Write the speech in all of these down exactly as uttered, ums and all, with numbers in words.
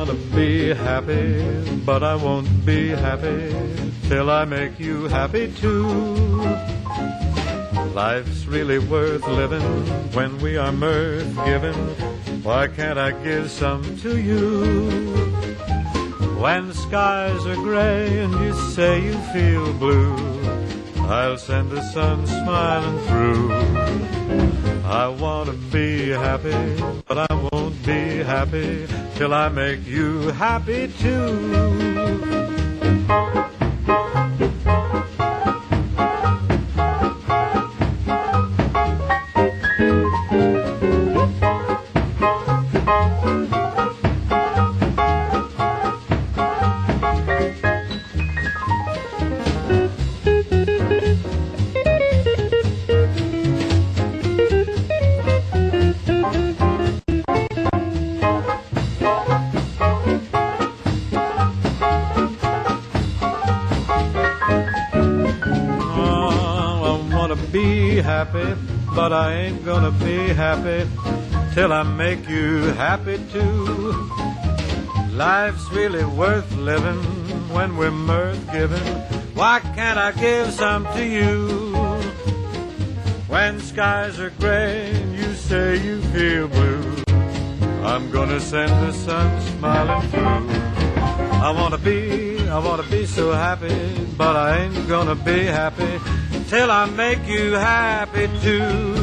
wanna be happy, but I won't be happy till I make you happy too. Life's really worth living when we are mirth given. Why can't I give some to you? When skies are gray and you say you feel blue, I'll send the sun smiling through. I wanna be happy, but I won't be happy till I make you happy too. Happy, but I ain't gonna be happy till I make you happy too. Life's really worth living when we're mirth giving. Why can't I give some to you? When skies are gray and you say you feel blue, I'm gonna send the sun smiling through. I wanna be, I wanna be so happy, but I ain't gonna be happy till I make you happy too.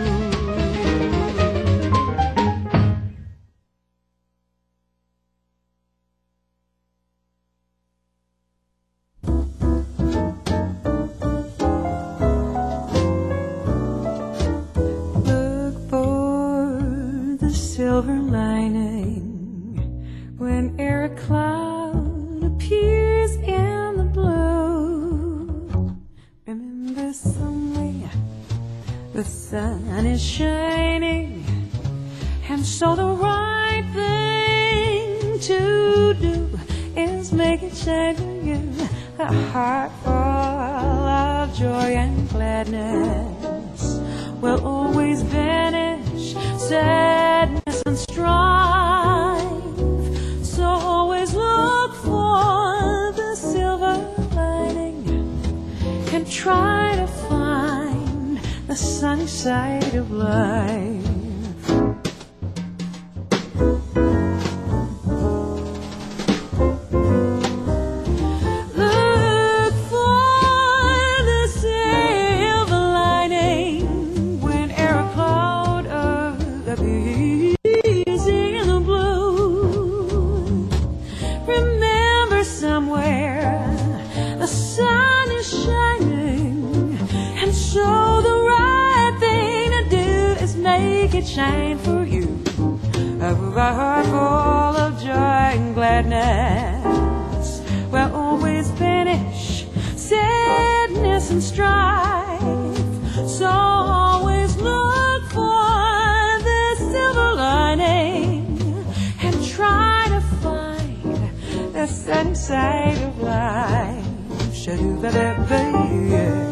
Look for the silver lining when air cloud appears in the blue. Remember somewhere the sun is shining, and so the right thing to do is make it shine for you. A heart full of joy and gladness will always banish sadness and strife. So always look for the silver lining and try to find the sunny side of life. Look for the silver lining when air a cloud appears in the blue. Remember somewhere the sun is shining, and so the right thing to do is make it shine for you. A heart full of joy and gladness will always banish sadness and strife. So always look for the silver lining and try to find the sunny side of life. Shadoo-ba-da-ba-yeah.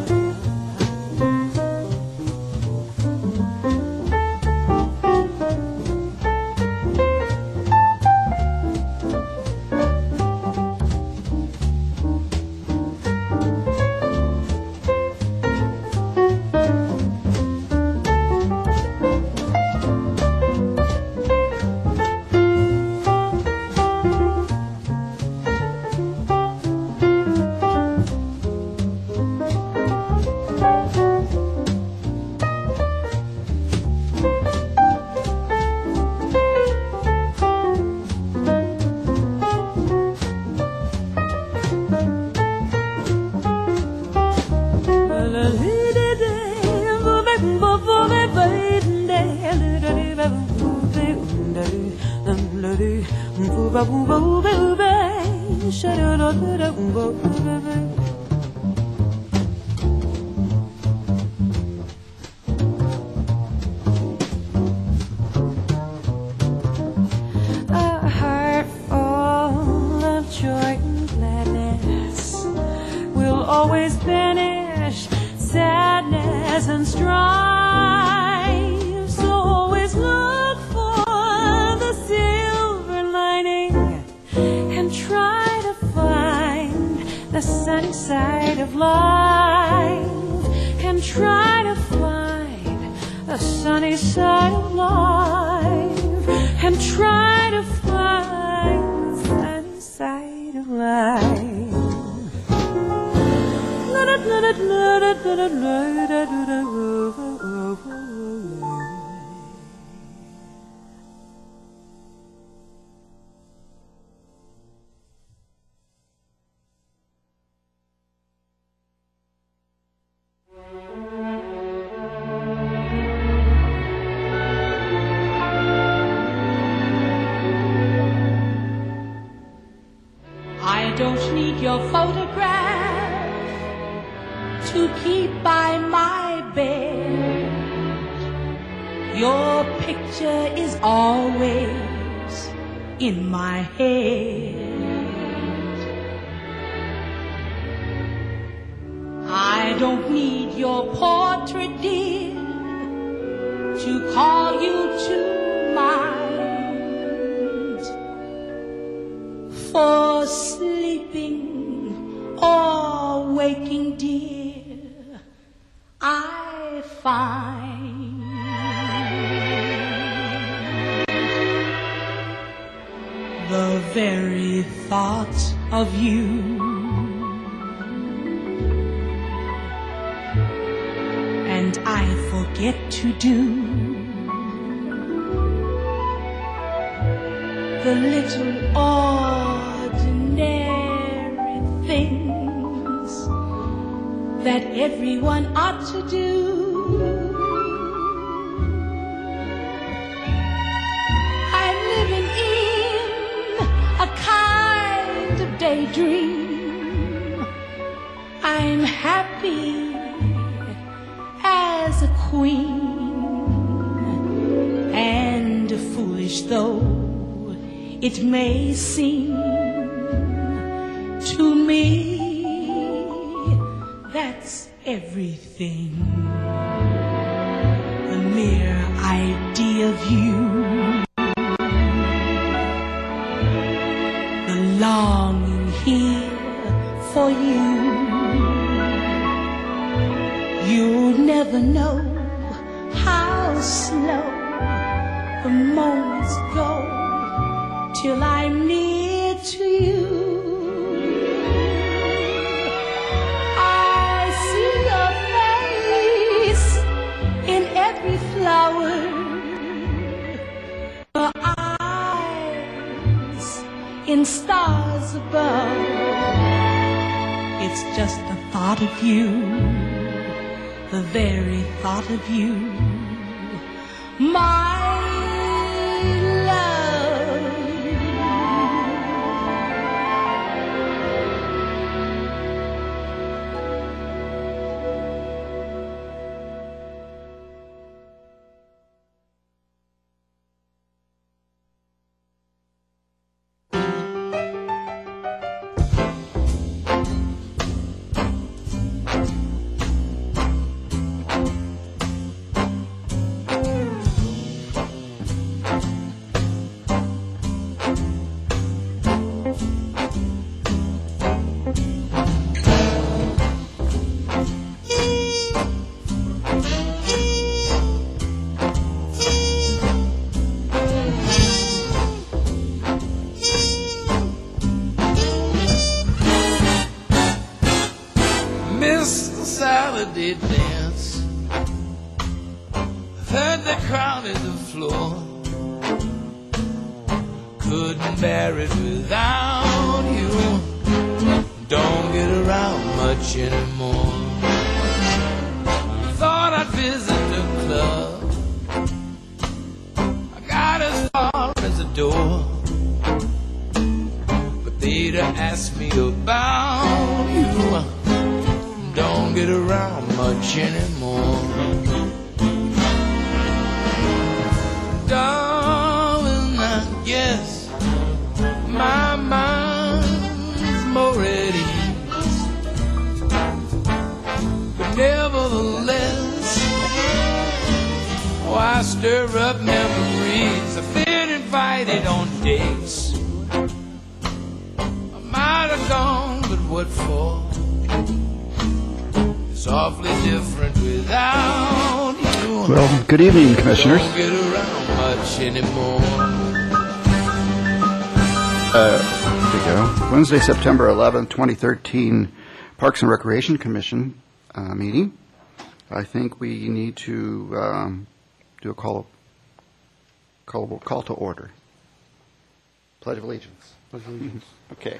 A heart full of joy and gladness will always banish sadness and strife. So always look for the silver lining sunny side of life, and try to find the sunny side of life, and try to find the sunny side of life. I don't need your photograph to keep by my bed. Your picture is always in my head. I don't need your portrait, dear, to call you to mind. For sleeping or waking, dear, I find the very thought of you and I forget to do the little ordinary things that everyone ought to do. I'm living in a kind of daydream. I'm happy as a queen, and foolish though it may seem to me, that's everything. The mere idea of you, the longing here for you. You'll never know how slow the moments go till I'm near to you. I see your face in every flower, your eyes in stars above. It's just the thought of you, the very thought of you, my Saturday dance. Heard the crowd at the floor. Couldn't bear it without you. Don't get around much anymore. Thought I'd visit the club. I got as far as the door, but they'd ask me about you. Don't get around much anymore. Darling, I guess my mind's more at ease, but nevertheless, oh, I stir up memories. I've been invited on dates. I might have gone, but what for? It's awfully different without you. Well, good evening, Commissioners. Don't get around much anymore. Uh, here we go. Wednesday, September eleventh, twenty thirteen, Parks and Recreation Commission uh, meeting. I think we need to um, do a call, call, call to order. Pledge of Allegiance. Pledge of Allegiance. Okay.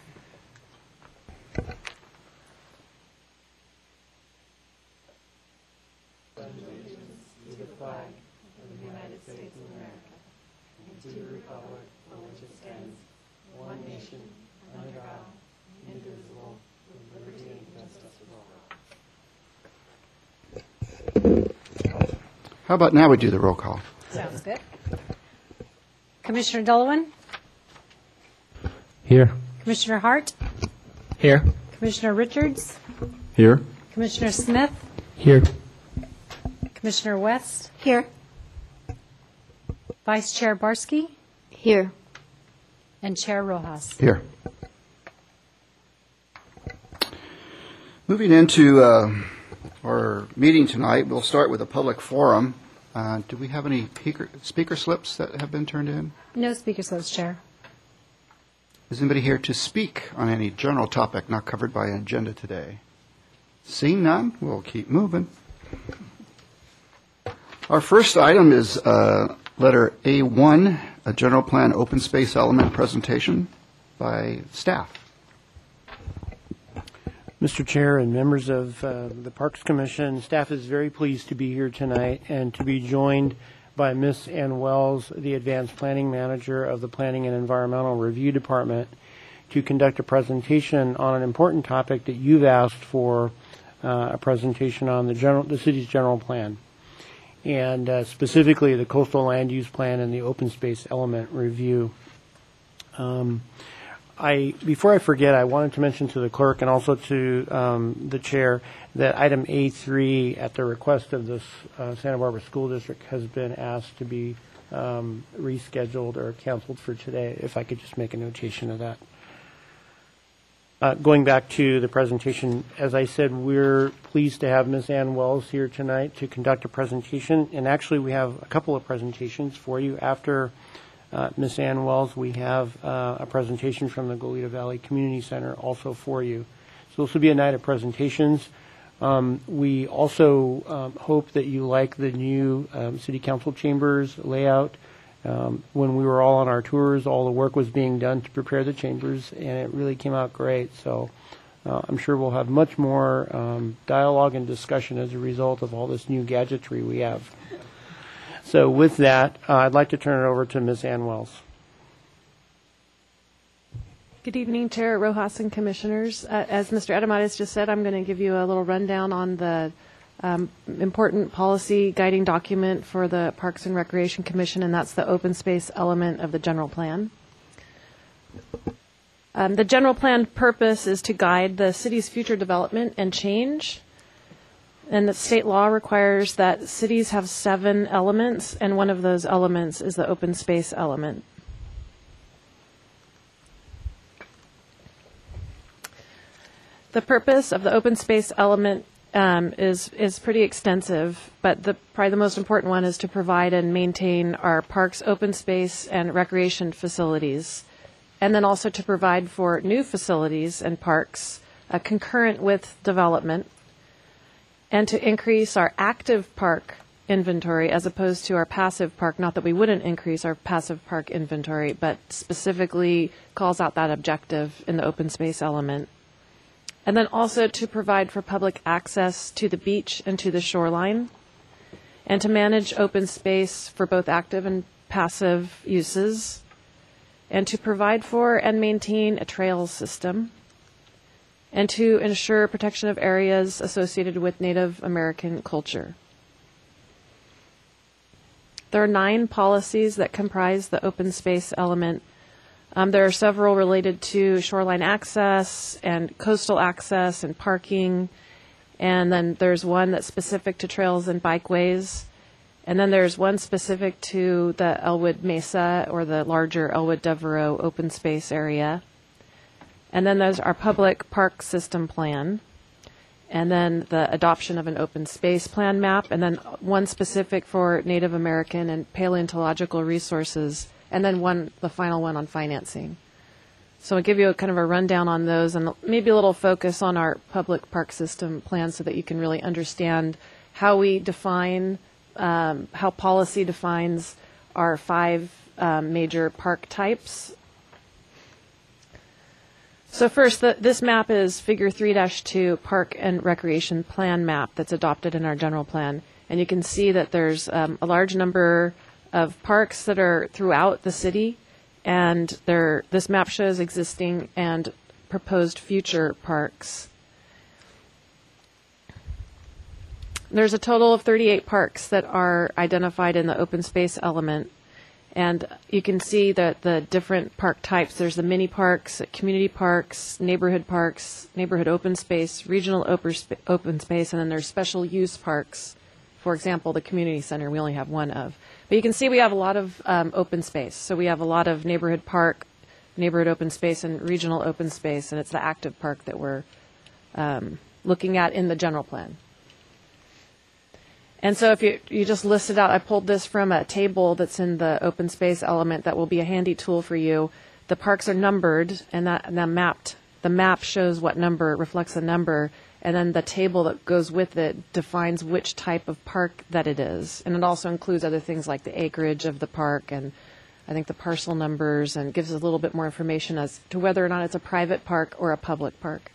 How about now we do the roll call? Sounds good. Commissioner Delawan? Here. Commissioner Hart? Here. Commissioner Richards? Here. Commissioner Smith? Here. Commissioner West? Here. Vice Chair Barsky? Here. And Chair Rojas? Here. Moving into uh, our meeting tonight, we'll start with a public forum. Uh, do we have any speaker, speaker slips that have been turned in? No speaker slips, Chair. Is anybody here to speak on any general topic not covered by an agenda today? Seeing none, we'll keep moving. Our first item is uh, letter A one, a general plan open space element presentation by staff. Mister Chair and members of uh, the Parks Commission, staff is very pleased to be here tonight and to be joined by Miz Ann Wells, the Advanced Planning Manager of the Planning and Environmental Review Department, to conduct a presentation on an important topic that you've asked for, uh, a presentation on the general, the city's general plan, and uh, specifically the coastal land use plan and the open space element review. Um, I, before I forget, I wanted to mention to the clerk and also to um, the chair that item A three, at the request of this uh, Santa Barbara School District, has been asked to be um, rescheduled or canceled for today. If I could just make a notation of that. Uh, going back to the presentation, as I said, we're pleased to have Miz Ann Wells here tonight to conduct a presentation. And actually, we have a couple of presentations for you. After uh, Miz Ann Wells, we have uh, a presentation from the Goleta Valley Community Center also for you. So this will be a night of presentations. Um, we also um, hope that you like the new um, City Council chambers layout. Um, when we were all on our tours, all the work was being done to prepare the chambers, and it really came out great. So uh, I'm sure we'll have much more um, dialogue and discussion as a result of all this new gadgetry we have. So with that, uh, I'd like to turn it over to Miz Ann Wells. Good evening, Chair Rojas and Commissioners. Uh, as Mister Adamares just said, I'm going to give you a little rundown on the um, important policy guiding document for the Parks and Recreation Commission, and that's the open space element of the general plan. Um, the general plan purpose is to guide the city's future development and change. And the state law requires that cities have seven elements, and one of those elements is the open space element. The purpose of the open space element um, is is pretty extensive, but the probably the most important one is to provide and maintain our parks, open space, and recreation facilities, and then also to provide for new facilities and parks uh, concurrent with development, and to increase our active park inventory as opposed to our passive park. Not that we wouldn't increase our passive park inventory, but specifically calls out that objective in the open space element. And then also to provide for public access to the beach and to the shoreline, and to manage open space for both active and passive uses, and to provide for and maintain a trails system, and to ensure protection of areas associated with Native American culture. There are nine policies that comprise the open space element. Um, there are several related to shoreline access and coastal access and parking, and then there's one that's specific to trails and bikeways, and then there's one specific to the Elwood Mesa or the larger Elwood Devereaux open space area. And then there's our public park system plan. and then the adoption of an open space plan map, and then one specific for Native American and paleontological resources, and then one, the final one on financing. So I'll give you a kind of a rundown on those and maybe a little focus on our public park system plan so that you can really understand how we define, um, how policy defines our five um, major park types. So first, the, this map is Figure three dash two Park and Recreation Plan map that's adopted in our general plan. And you can see that there's um, a large number of parks that are throughout the city. And there, this map shows existing and proposed future parks. There's a total of thirty-eight parks that are identified in the open space element. And you can see that the different park types, there's the mini parks, community parks, neighborhood parks, neighborhood open space, regional open, sp- open space, and then there's special use parks. For example, the community center, we only have one of. But you can see we have a lot of um, open space. So we have a lot of neighborhood park, neighborhood open space, and regional open space, and it's the active park that we're um, looking at in the general plan. And so if you, you just list it out, I pulled this from a table that's in the open space element that will be a handy tool for you. The parks are numbered, and that, and that mapped, the map shows what number, reflects a number, and then the table that goes with it defines which type of park that it is. And it also includes other things like the acreage of the park and I think the parcel numbers, and gives us a little bit more information as to whether or not it's a private park or a public park.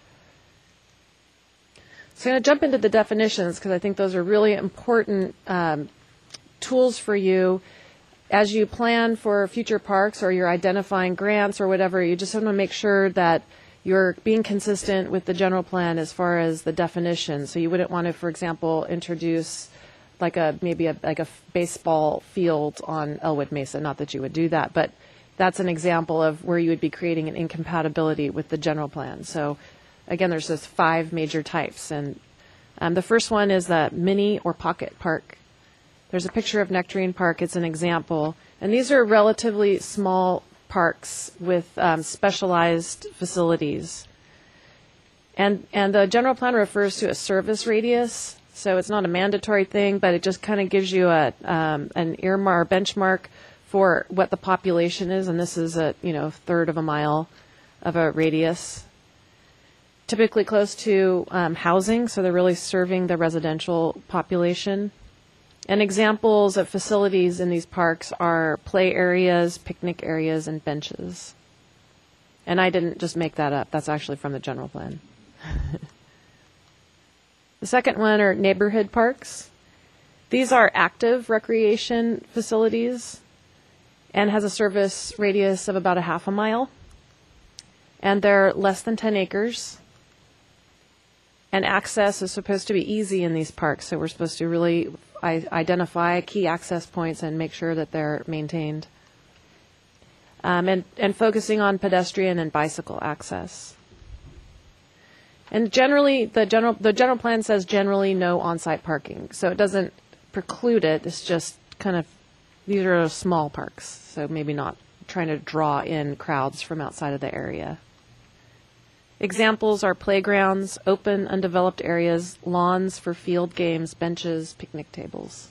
So I'm going to jump into the definitions because I think those are really important um, tools for you as you plan for future parks or you're identifying grants or whatever. You just want to make sure that you're being consistent with the general plan as far as the definition. So you wouldn't want to, for example, introduce like a maybe a like a baseball field on Elwood Mesa. Not that you would do that, but that's an example of where you would be creating an incompatibility with the general plan. So again, there's just five major types, and um, the first one is the mini or pocket park. There's a picture of Nectarine Park. It's an example, and these are relatively small parks with um, specialized facilities. And and the general plan refers to a service radius, so it's not a mandatory thing, but it just kind of gives you a um, an earmark, benchmark for what the population is, and this is a you know third of a mile of a radius. Typically close to um, housing, so they're really serving the residential population. And examples of facilities in these parks are play areas, picnic areas, and benches. And I didn't just make that up. That's actually from the general plan. The second one are neighborhood parks. These are active recreation facilities and has a service radius of about a half a mile. And they're less than ten acres. And access is supposed to be easy in these parks, so we're supposed to really I- identify key access points and make sure that they're maintained. Um, and, and focusing on pedestrian and bicycle access. And generally, the general the general plan says generally no on-site parking, so it doesn't preclude it. It's just kind of, these are small parks, so maybe not trying to draw in crowds from outside of the area. Examples are playgrounds, open, undeveloped areas, lawns for field games, benches, picnic tables.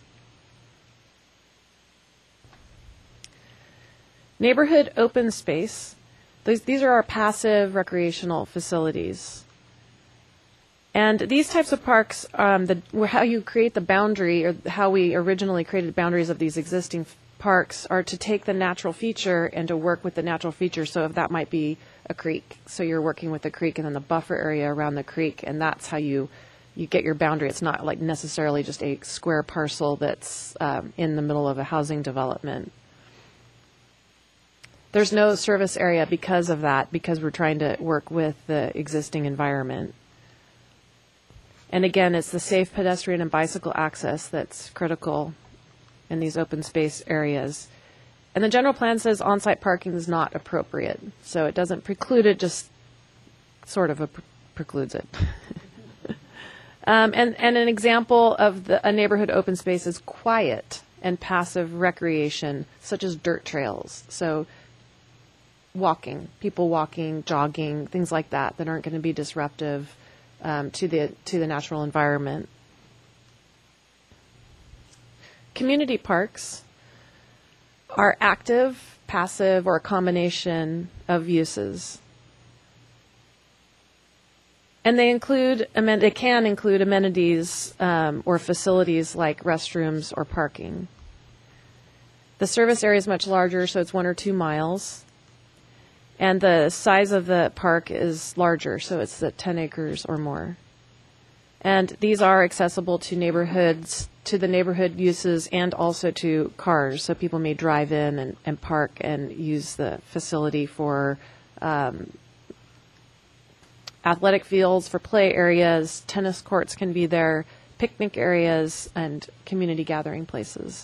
Neighborhood open space. These, these are our passive recreational facilities. And these types of parks, um, the, how you create the boundary, or how we originally created boundaries of these existing f- parks, are to take the natural feature and to work with the natural feature. So if that might be a creek, so you're working with the creek and then the buffer area around the creek, and that's how you you get your boundary. It's not like necessarily just a square parcel that's um, in the middle of a housing development. There's no service area because of that, because we're trying to work with the existing environment. And again, it's the safe pedestrian and bicycle access that's critical in these open space areas. And the general plan says on-site parking is not appropriate. So it doesn't preclude it, just sort of a pre- precludes it. um, and, and an example of the, a neighborhood open space is quiet and passive recreation, such as dirt trails. So walking, people walking, jogging, things like that that aren't going to be disruptive um, to the to the natural environment. Community parks are active, passive, or a combination of uses. And they include, they can include amenities um, or facilities like restrooms or parking. The service area is much larger, so it's one or two miles. And the size of the park is larger, so it's the ten acres or more. And these are accessible to neighborhoods, to the neighborhood uses, and also to cars. So people may drive in and, and park and use the facility for um, athletic fields, for play areas. Tennis courts can be there, picnic areas, and community gathering places.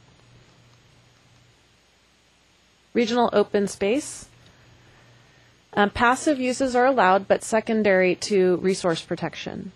Regional open space. Um, passive uses are allowed, but secondary to resource protection.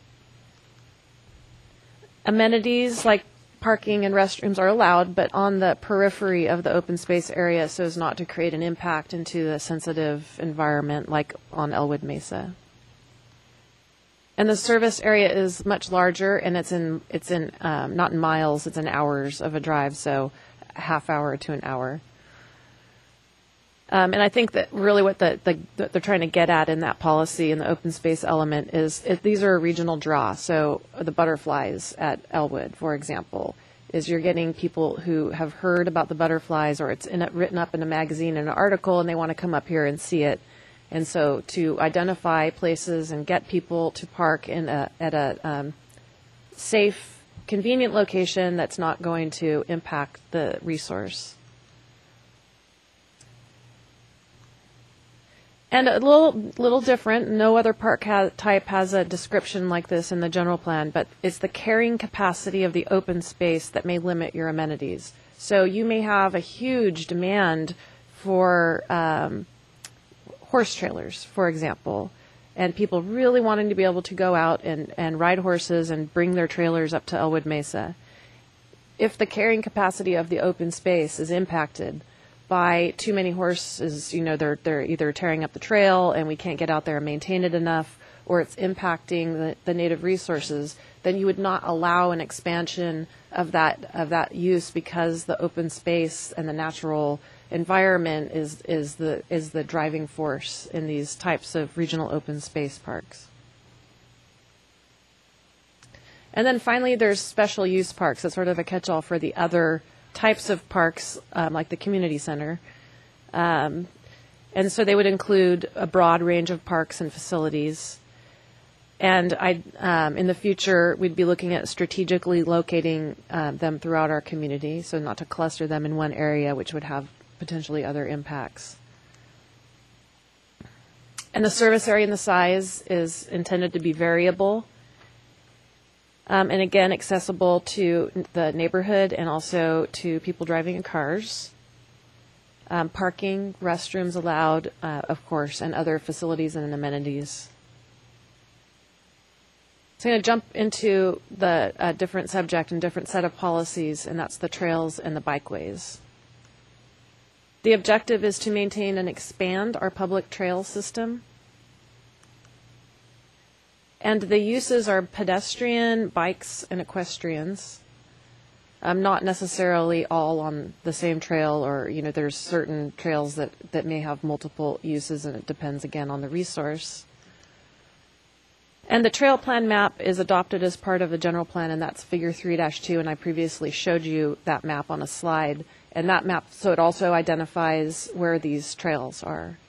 Amenities like parking and restrooms are allowed, but on the periphery of the open space area so as not to create an impact into the sensitive environment like on Elwood Mesa. And the service area is much larger, and it's in, it's in um, not in miles, it's in hours of a drive, so a half hour to an hour. Um, and I think that really what the, the, that they're trying to get at in that policy and the open space element is if these are a regional draw. So the butterflies at Elwood, for example, is you're getting people who have heard about the butterflies, or it's in a, written up in a magazine in an article, and they want to come up here and see it. And so to identify places and get people to park in a, at a um, safe, convenient location that's not going to impact the resource. And a little little different, no other park ha- type has a description like this in the general plan, but it's the carrying capacity of the open space that may limit your amenities. So you may have a huge demand for um, horse trailers, for example, and people really wanting to be able to go out and, and ride horses and bring their trailers up to Elwood Mesa. If the carrying capacity of the open space is impacted by too many horses, you know, they're they're either tearing up the trail and we can't get out there and maintain it enough, or it's impacting the, the native resources, then you would not allow an expansion of that of that use, because the open space and the natural environment is is the is the driving force in these types of regional open space parks. And then finally, there's special use parks. It's sort of a catch-all for the other types of parks, um, like the community center. Um, and so they would include a broad range of parks and facilities. And I, um, in the future, we'd be looking at strategically locating uh, them throughout our community, so not to cluster them in one area, which would have potentially other impacts. And the service area and the size is intended to be variable. Um, and again, accessible to the neighborhood and also to people driving in cars. Um, parking, restrooms allowed, uh, of course, and other facilities and amenities. So I'm going to jump into the uh, different subject and different set of policies, and that's the trails and the bikeways. The objective is to maintain and expand our public trail system. And the uses are pedestrian, bikes, and equestrians. Um, not necessarily all on the same trail, or, you know, there's certain trails that, that may have multiple uses, and it depends, again, on the resource. And the trail plan map is adopted as part of the general plan, and that's figure three dash two, and I previously showed you that map on a slide. And that map, so it also identifies where these trails are.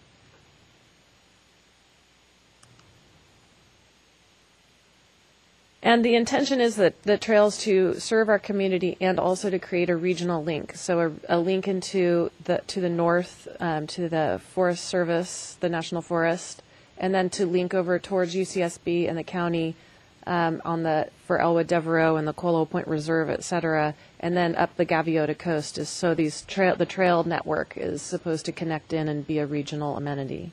And the intention is that the trails to serve our community and also to create a regional link. So a, a link into the to the north, um, to the Forest Service, the National Forest, and then to link over towards U C S B and the county um, on the for Elwood Devereaux and the Colo Point Reserve, et cetera, and then up the Gaviota Coast. Is so these trail the trail network is supposed to connect in and be a regional amenity.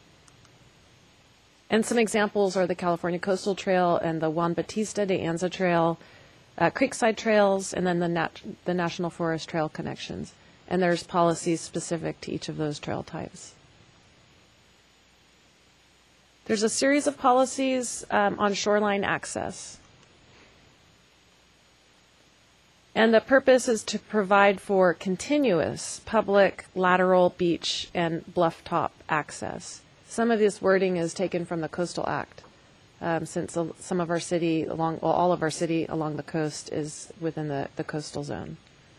And some examples are the California Coastal Trail and the Juan Batista de Anza Trail, uh, Creekside Trails, and then the, nat- the National Forest Trail connections. And there's policies specific to each of those trail types. There's a series of policies um, on shoreline access. And the purpose is to provide for continuous public, lateral, beach, and bluff top access. Some of this wording is taken from the Coastal Act, um, since uh, some of our city, along well, all of our city along the coast is within the, the coastal zone.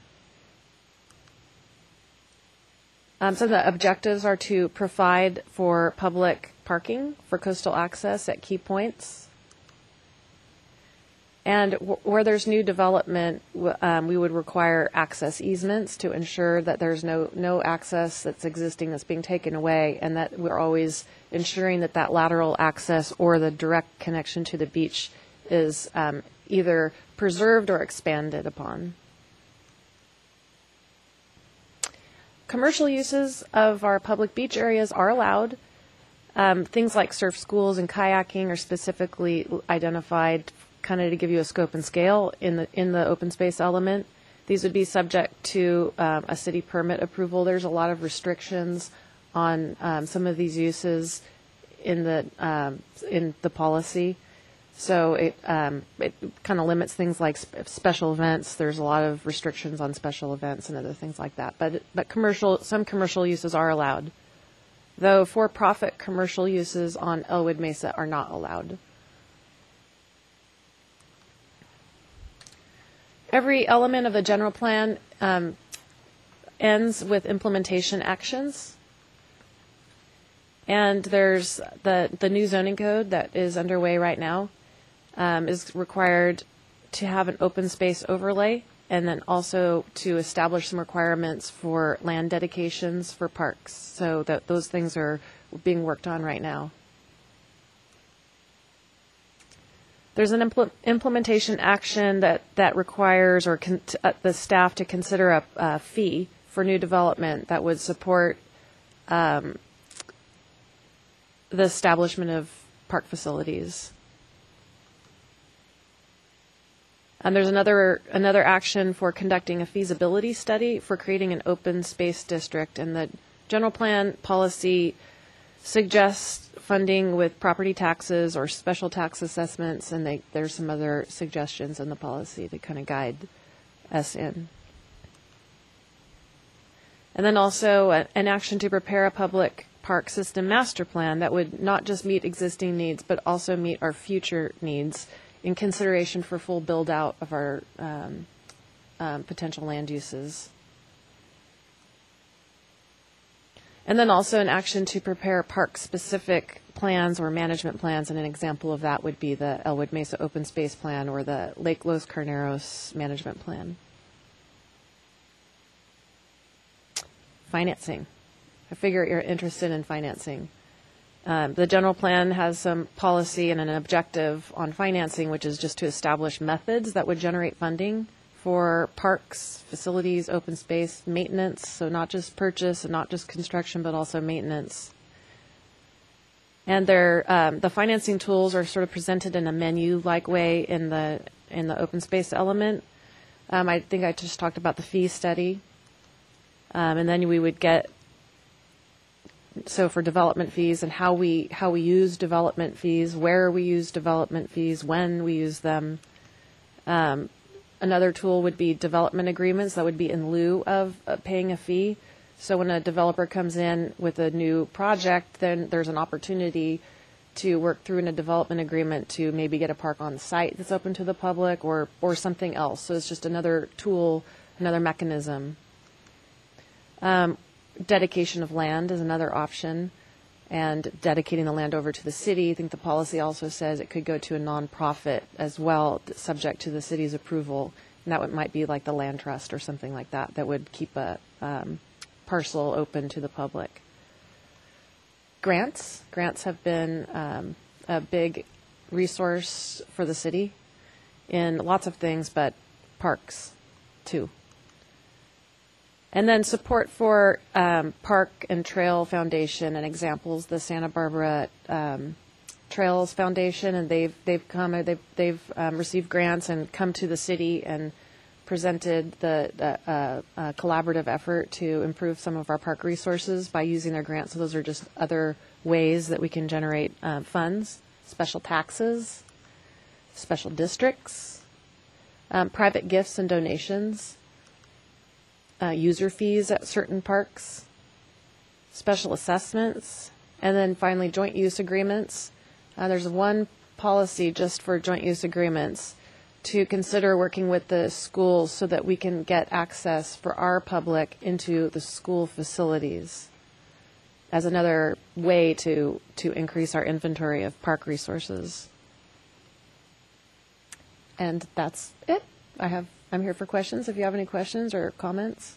Um, so the objectives are to provide for public parking for coastal access at key points. And w- where there's new development, w- um, we would require access easements to ensure that there's no, no access that's existing that's being taken away, and that we're always ensuring that that lateral access or the direct connection to the beach is um, either preserved or expanded upon. Commercial uses of our public beach areas are allowed. Um, things like surf schools and kayaking are specifically identified, kind of to give you a scope and scale in the in the open space element. These would be subject to um, a city permit approval. There's a lot of restrictions on um, some of these uses in the um, in the policy. So it um, it kind of limits things like sp- special events. There's a lot of restrictions on special events and other things like that. But but commercial some commercial uses are allowed, though for-profit commercial uses on Elwood Mesa are not allowed. Every element of the general plan um, ends with implementation actions. And there's the, the new zoning code that is underway right now. Um, is required to have an open space overlay, and then also to establish some requirements for land dedications for parks. So that those things are being worked on right now. There's an impl- implementation action that, that requires or con- uh, the staff to consider a, a fee for new development that would support um, the establishment of park facilities. And there's another another action for conducting a feasibility study for creating an open space district. And the general plan policy suggests funding with property taxes or special tax assessments, and they, there's some other suggestions in the policy to kind of guide us in. And then also a, an action to prepare a public park system master plan that would not just meet existing needs, but also meet our future needs in consideration for full build-out of our um, um, potential land uses. And then also an action to prepare park-specific plans or management plans, and an example of that would be the Elwood Mesa Open Space Plan or the Lake Los Carneros Management Plan. Financing. I figure you're interested in financing. Um, the general plan has some policy and an objective on financing, which is just to establish methods that would generate funding for parks, facilities, open space, maintenance. So not just purchase and not just construction, but also maintenance. And they're, um, the financing tools are sort of presented in a menu-like way in the in the open space element. Um, I think I just talked about the fee study, um, and then we would get. So for development fees and how we how we use development fees, where we use development fees, when we use them. Um, another tool would be development agreements that would be in lieu of uh, paying a fee. So when a developer comes in with a new project, then there's an opportunity to work through in a development agreement to maybe get a park on site that's open to the public or or something else. So it's just another tool, another mechanism. Um, Dedication of land is another option, and dedicating the land over to the city. I think the policy also says it could go to a nonprofit as well, subject to the city's approval, and that would, might be like the land trust or something like that, that would keep a um, parcel open to the public. Grants. Grants have been um, a big resource for the city in lots of things, but parks too. And then support for um, Park and Trail Foundation, and examples, the Santa Barbara um, Trails Foundation, and they've they've come they've they've um, received grants and come to the city and presented the, the uh, uh, collaborative effort to improve some of our park resources by using their grants. So those are just other ways that we can generate uh, funds: special taxes, special districts, um, private gifts and donations, uh, user fees at certain parks, special assessments, and then finally joint use agreements. Uh, there's one policy just for joint use agreements to consider working with the schools so that we can get access for our public into the school facilities as another way to, to increase our inventory of park resources. And that's it. I have, I'm here for questions if you have any questions or comments.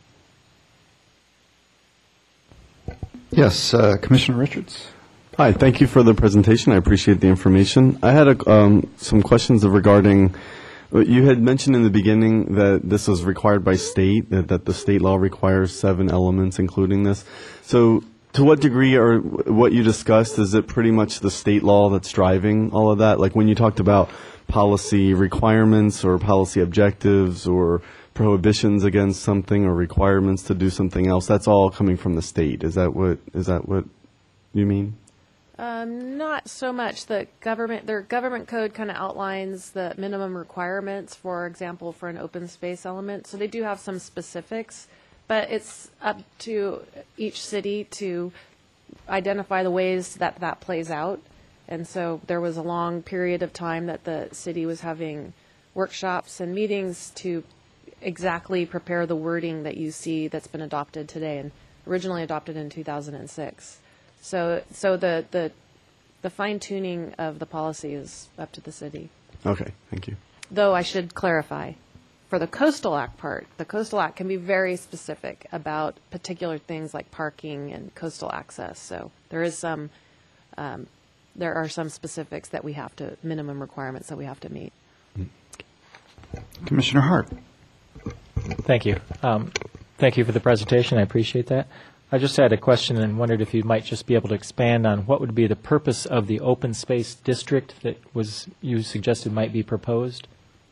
Yes, uh, Commissioner Richards. Hi, thank you for the presentation. I appreciate the information. I had a, um, some questions regarding, you had mentioned in the beginning that this was required by state, that, that the state law requires seven elements, including this. So to what degree, or what you discussed, is it pretty much the state law that's driving all of that? Like when you talked about policy requirements or policy objectives or prohibitions against something or requirements to do something else, that's all coming from the state. Is that what, is that what you mean? Um, not so much. The government, their government code kind of outlines the minimum requirements, for example, for an open space element. So they do have some specifics, but it's up to each city to identify the ways that that plays out. And so there was a long period of time that the city was having workshops and meetings to exactly prepare the wording that you see that's been adopted today and originally adopted in two thousand six. So, so the, the, the fine-tuning of the policy is up to the city. Okay, thank you. Though I should clarify, for the Coastal Act part, the Coastal Act can be very specific about particular things like parking and coastal access. So there is some, um, there are some specifics that we have to, minimum requirements that we have to meet. Commissioner Hart. Thank you. Um, thank you for the presentation. I appreciate that. I just had a question and wondered if you might just be able to expand on what would be the purpose of the open space district that was you suggested might be proposed.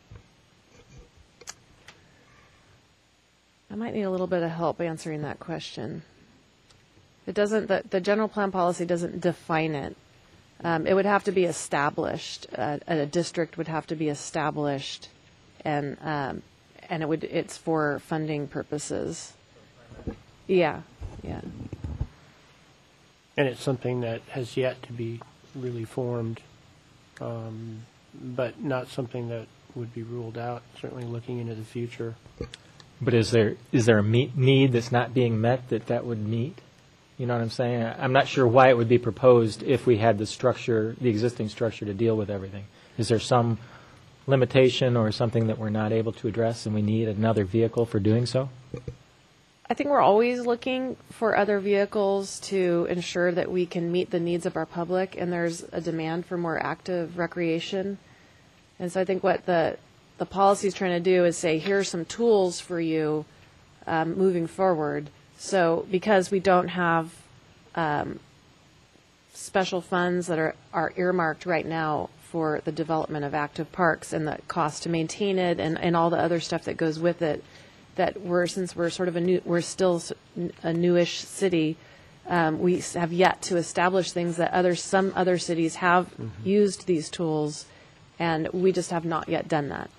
I might need a little bit of help answering that question. It doesn't, the, the general plan policy doesn't define it. Um, it would have to be established. Uh, a district would have to be established, and um, and it would it's for funding purposes. Yeah, yeah. And it's something that has yet to be really formed, um, but not something that would be ruled out, certainly looking into the future. But is there is there a meet, need that's not being met that that would meet? You know what I'm saying? I'm not sure why it would be proposed if we had the structure, the existing structure to deal with everything. Is there some limitation or something that we're not able to address and we need another vehicle for doing so? I think we're always looking for other vehicles to ensure that we can meet the needs of our public, and there's a demand for more active recreation. And so I think what the the policy is trying to do is say, here are some tools for you um, moving forward. So because we don't have um, special funds that are, are earmarked right now for the development of active parks and the cost to maintain it and, and all the other stuff that goes with it, that we're, since we're sort of a new, we're still a newish city, um, we have yet to establish things that other, some other cities have mm-hmm. used these tools, and we just have not yet done that.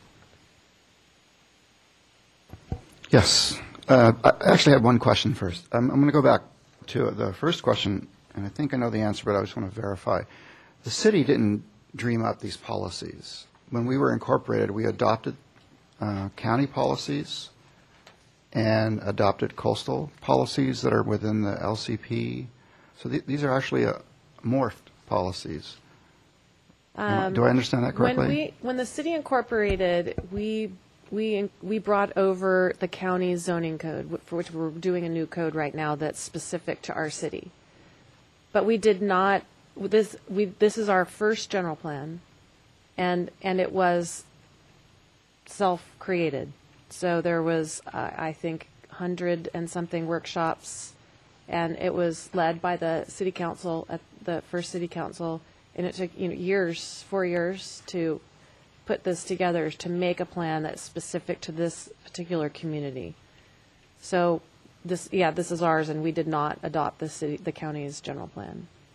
Yes. Uh, I actually had one question first. Um, I'm going to go back to the first question, and I think I know the answer, but I just want to verify. The city didn't dream up these policies. When we were incorporated, we adopted uh, county policies and adopted coastal policies that are within the L C P. So th- these are actually uh, morphed policies. Um, Do I understand that correctly? When we, when the city incorporated, we we we brought over the county's zoning code, for which we're doing a new code right now that's specific to our city. But we did not. This we this is our first general plan, and and it was self-created. So there was, uh, I think, hundred and something workshops, and it was led by the city council at the first city council, and it took you know years, four years to put this together to make a plan that's specific to this particular community. So this, yeah, this is ours, and we did not adopt the city, the county's general plan.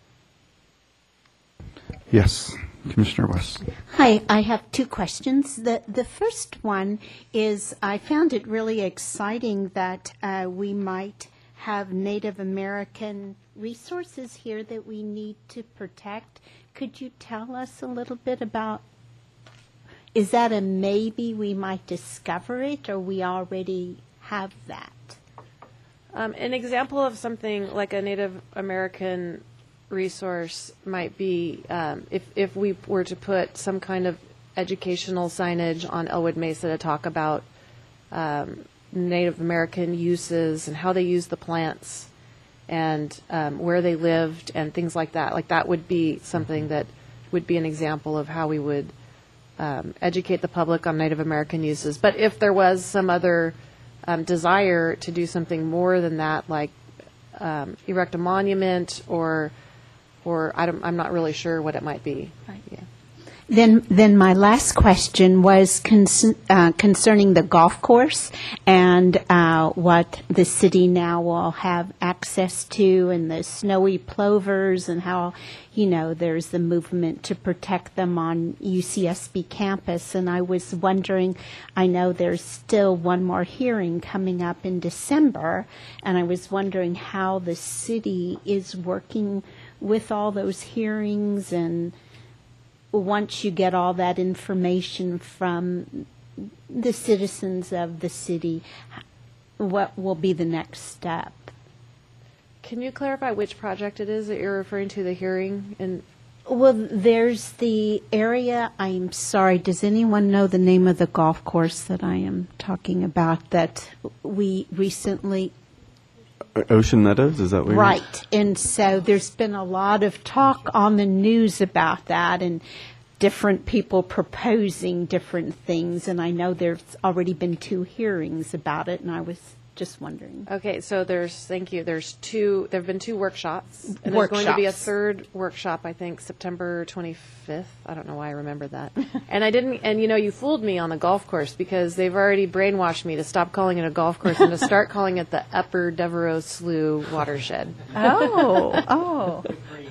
Yes, Commissioner West. Hi, I have two questions. The the first one is I found it really exciting that uh, we might have Native American resources here that we need to protect. Could you tell us a little bit about, is that a maybe we might discover it, or we already have that? Um, an example of something like a Native American resource might be um, if, if we were to put some kind of educational signage on Elwood Mesa to talk about um, Native American uses and how they use the plants and um, where they lived and things like that. Like that would be something that would be an example of how we would um, educate the public on Native American uses. But if there was some other um, desire to do something more than that, like um, erect a monument or or I don't, I'm not really sure what it might be. Right. Yeah. Then, then my last question was con- uh, concerning the golf course and uh, what the city now will have access to, and the snowy plovers, and how, you know, there's the movement to protect them on U C S B campus. And I was wondering, I know there's still one more hearing coming up in December, and I was wondering how the city is working with all those hearings, and once you get all that information from the citizens of the city, what will be the next step? Can you clarify which project it is that you're referring to, the hearing? And well, there's the area, I'm sorry, does anyone know the name of the golf course that I am talking about that we recently... Ocean Meadows, is that what you're Right. And so there's been a lot of talk on the news about that, and different people proposing different things. And I know there's already been two hearings about it, and I was just wondering. Okay, so there's, thank you, there's two, there have been two workshops. And there's going to be a third workshop, I think, September twenty-fifth. I don't know why I remember that. And I didn't, and you know, you fooled me on the golf course because they've already brainwashed me to stop calling it a golf course and to start calling it the Upper Devereaux Slough Watershed. Oh, oh.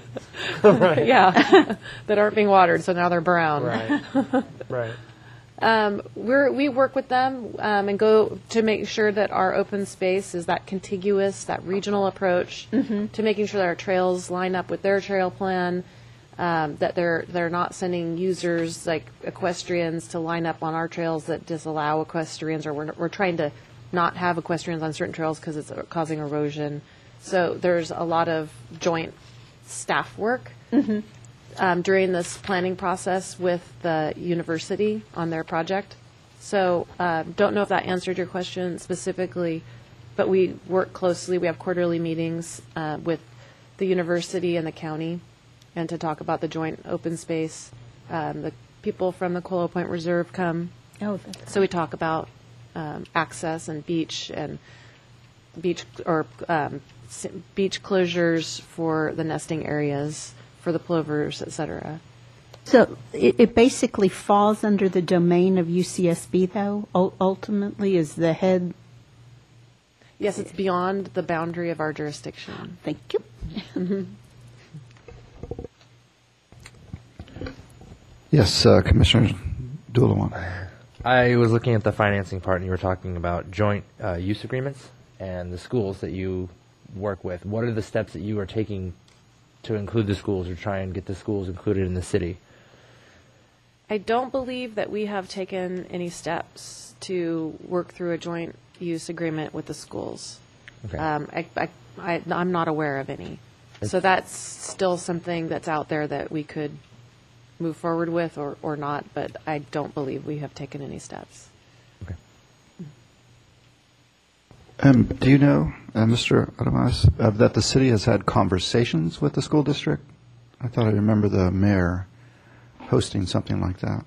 Right. Yeah, that aren't being watered, so now they're brown. Right. Right. Um, we're, we work with them um, and go to make sure that our open space is that contiguous, that regional approach Mm-hmm. to making sure that our trails line up with their trail plan, um, that they're they're not sending users like equestrians to line up on our trails that disallow equestrians, or we're, we're trying to not have equestrians on certain trails because it's causing erosion. So there's a lot of joint staff work. Mm-hmm. Um, during this planning process with the university on their project. So uh, don't know if that answered your question specifically, but we work closely. We have quarterly meetings uh, with the university and the county, and to talk about the joint open space. Um, the people from the Quillow Point Reserve come. Oh, so we talk about um, access and beach and beach or um, s- beach closures for the nesting areas, for the plovers, et cetera. So it, it basically falls under the domain of U C S B, though, U- ultimately, is the head. Yes, it's beyond the boundary of our jurisdiction. Thank you. Mm-hmm. Yes, uh, Commissioner Doolin. I was looking at the financing part, and you were talking about joint uh, use agreements and the schools that you work with. What are the steps that you are taking to include the schools or try and get the schools included in the city? I don't believe that we have taken any steps to work through a joint use agreement with the schools. Okay. Um, I, I, I, I'm not aware of any. So that's still something that's out there that we could move forward with or, or not, but I don't believe we have taken any steps. Okay. Um, do you know, uh, Mister Adamas, uh, that the city has had conversations with the school district? I thought I remember the mayor hosting something like that.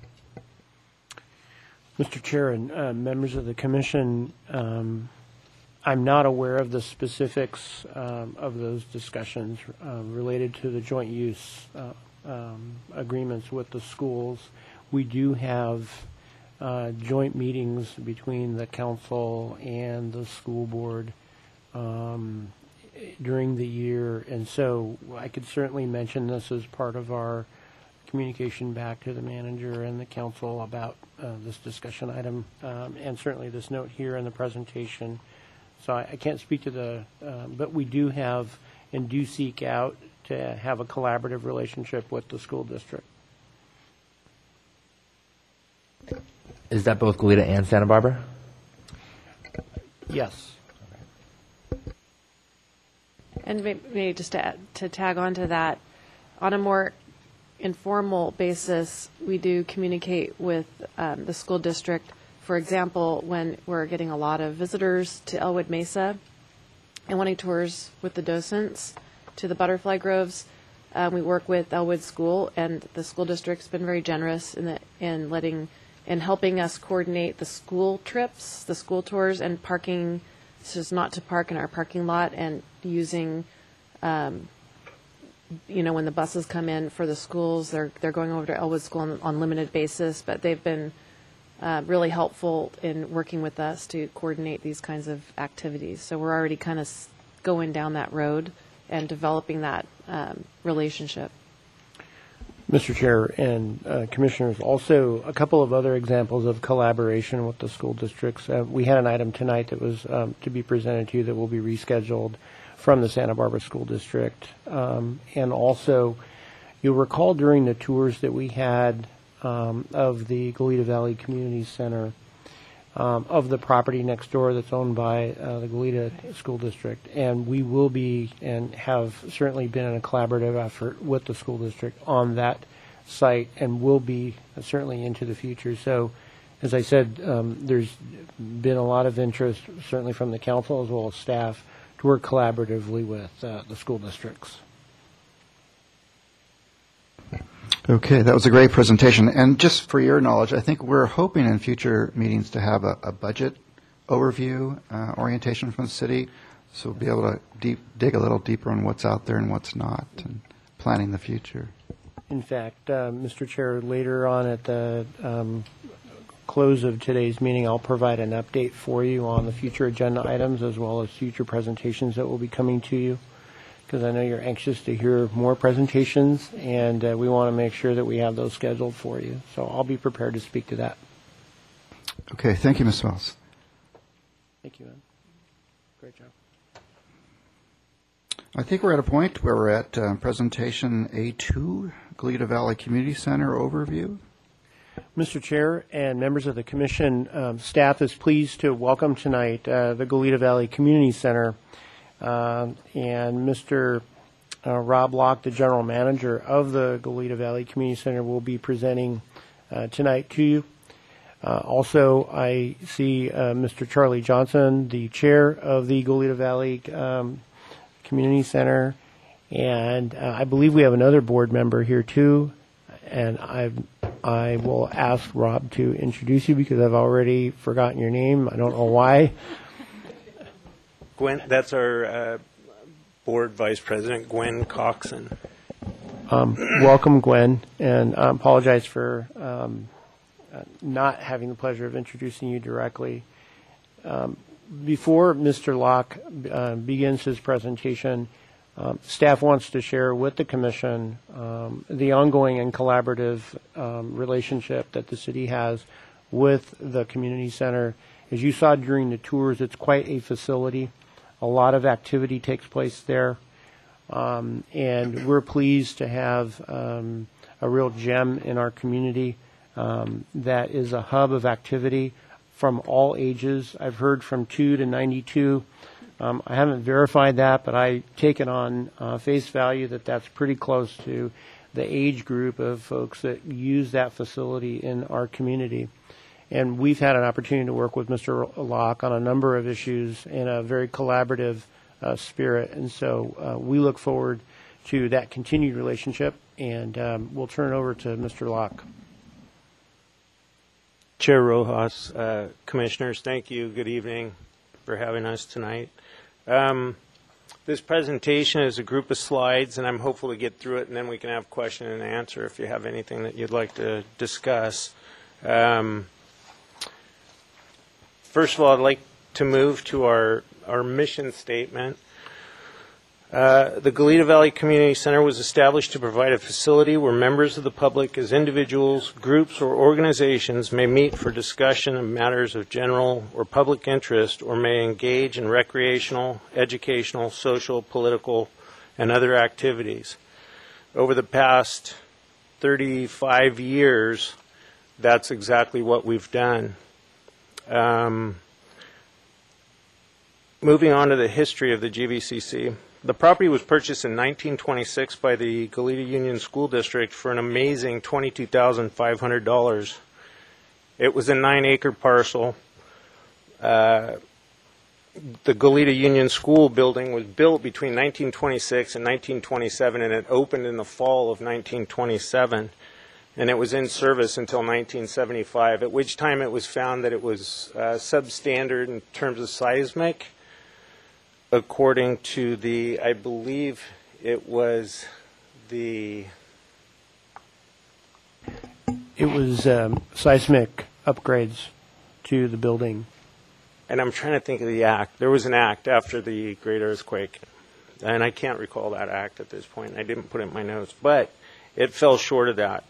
Mister Chair and uh, members of the commission, um, I'm not aware of the specifics um, of those discussions uh, related to the joint use uh, um, agreements with the schools. We do have uh, joint meetings between the council and the school board um, during the year, and so I could certainly mention this as part of our communication back to the manager and the council about uh, this discussion item, um, and certainly this note here in the presentation. So I, I can't speak to the, uh, but we do have and do seek out to have a collaborative relationship with the school district. Is that both Goleta and Santa Barbara? Yes. And may- maybe just to, add, to tag on to that, on a more informal basis, we do communicate with um, the school district. For example, when we're getting a lot of visitors to Elwood Mesa and wanting tours with the docents to the Butterfly Groves, um, we work with Elwood School, and the school district's been very generous in the, in letting in helping us coordinate the school trips, the school tours, and parking, so as not to park in our parking lot, and using, um, you know, when the buses come in for the schools, they're they're going over to Elwood School on, on limited basis, but they've been uh, really helpful in working with us to coordinate these kinds of activities. So we're already kind of going down that road and developing that um, relationship. Mister Chair and uh, Commissioners, also a couple of other examples of collaboration with the school districts. Uh, we had an item tonight that was um, to be presented to you that will be rescheduled from the Santa Barbara School District. Um, and also, you'll recall during the tours that we had um, of the Goleta Valley Community Center, um, of the property next door that's owned by uh, the Goleta School District. And we will be and have certainly been in a collaborative effort with the school district on that site, and will be uh, certainly into the future. So, as I said, um, there's been a lot of interest, certainly from the council as well as staff, to work collaboratively with uh, the school districts. Okay, that was a great presentation. And just for your knowledge, I think we're hoping in future meetings to have a, a budget overview uh, orientation from the city, so we'll be able to deep, dig a little deeper on what's out there and what's not, and planning the future. In fact, uh, Mister Chair, later on at the um, close of today's meeting, I'll provide an update for you on the future agenda items as well as future presentations that will be coming to you, because I know you're anxious to hear more presentations, and uh, we want to make sure that we have those scheduled for you. So I'll be prepared to speak to that. Okay, thank you, Miz Wells. Thank you, Ed. Great job. I think we're at a point where we're at uh, presentation A two, Goleta Valley Community Center overview. Mister Chair and members of the Commission, um, staff is pleased to welcome tonight uh, the Goleta Valley Community Center. Uh, and Mister Uh, Rob Locke, the General Manager of the Goleta Valley Community Center, will be presenting uh, tonight to you. Uh, also, I see uh, Mister Charlie Johnson, the Chair of the Goleta Valley um, Community Center, and uh, I believe we have another board member here too, and I I will ask Rob to introduce you because I've already forgotten your name. I don't know why. Gwen, that's our uh, board vice president, Gwen Coxon. Um, welcome, Gwen, and I apologize for um, uh, not having the pleasure of introducing you directly. Um, before Mister Locke uh, begins his presentation, um, staff wants to share with the Commission um, the ongoing and collaborative um, relationship that the city has with the community center. As you saw during the tours, it's quite a facility. A lot of activity takes place there, um, and we're pleased to have um, a real gem in our community um, that is a hub of activity from all ages. I've heard from two to ninety-two. Um, I haven't verified that, but I take it on uh, face value that that's pretty close to the age group of folks that use that facility in our community. And we've had an opportunity to work with Mister Locke on a number of issues in a very collaborative uh, spirit. And so uh, we look forward to that continued relationship. And um, we'll turn it over to Mister Locke. Chair Rojas, uh, commissioners, thank you. Good evening for having us tonight. Um, this presentation is a group of slides, and I'm hopeful to get through it, and then we can have question and answer if you have anything that you'd like to discuss. Um, First of all, I'd like to move to our, our mission statement. Uh, the Goleta Valley Community Center was established to provide a facility where members of the public, as individuals, groups, or organizations, may meet for discussion of matters of general or public interest, or may engage in recreational, educational, social, political, and other activities. Over the past thirty-five years, that's exactly what we've done. Um, moving on to the history of the G V C C. The property was purchased in nineteen twenty-six by the Goleta Union School District for an amazing twenty-two thousand five hundred dollars. It was a nine-acre parcel. Uh, the Goleta Union School building was built between nineteen twenty-six and nineteen twenty-seven, and it opened in the fall of nineteen twenty-seven. And it was in service until nineteen seventy-five, at which time it was found that it was uh, substandard in terms of seismic, according to the, I believe it was the... It was um, seismic upgrades to the building. And I'm trying to think of the act. There was an act after the Great Earthquake, and I can't recall that act at this point. I didn't put it in my notes, but it fell short of that.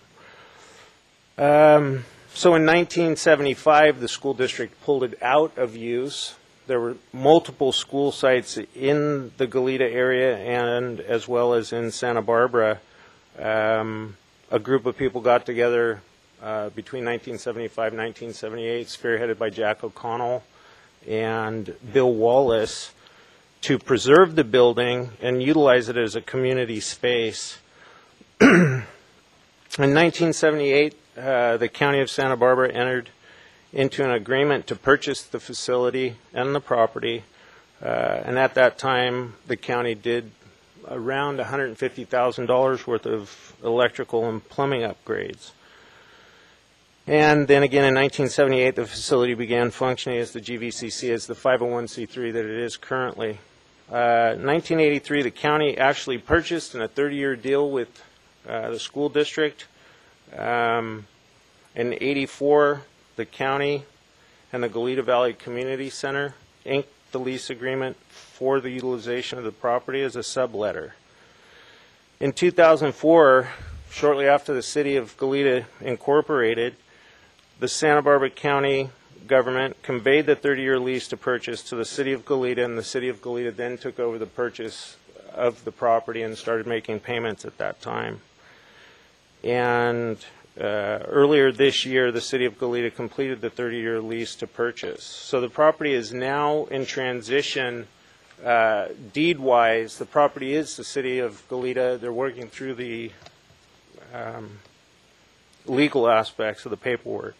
Um, so in nineteen seventy-five, the school district pulled it out of use. There were multiple school sites in the Goleta area and as well as in Santa Barbara. Um, a group of people got together uh, between nineteen seventy-five and nineteen seventy-eight, spearheaded by Jack O'Connell and Bill Wallace, to preserve the building and utilize it as a community space. In nineteen seventy-eight, uh, the County of Santa Barbara entered into an agreement to purchase the facility and the property, uh, and at that time the county did around one hundred fifty thousand dollars worth of electrical and plumbing upgrades. And then again in nineteen seventy-eight, the facility began functioning as the G V C C, as the five oh one c three that it is currently. Uh, nineteen eighty-three, the county actually purchased in a thirty-year deal with uh, the school district. Um, in eighty-four, the county and the Goleta Valley Community Center inked the lease agreement for the utilization of the property as a subletter. In two thousand four, shortly after the city of Goleta incorporated, the Santa Barbara County government conveyed the thirty-year lease to purchase to the city of Goleta, and the city of Goleta then took over the purchase of the property and started making payments at that time. And uh, earlier this year, the city of Goleta completed the thirty-year lease to purchase. So the property is now in transition uh, deed-wise. The property is the city of Goleta. They're working through the um, legal aspects of the paperwork.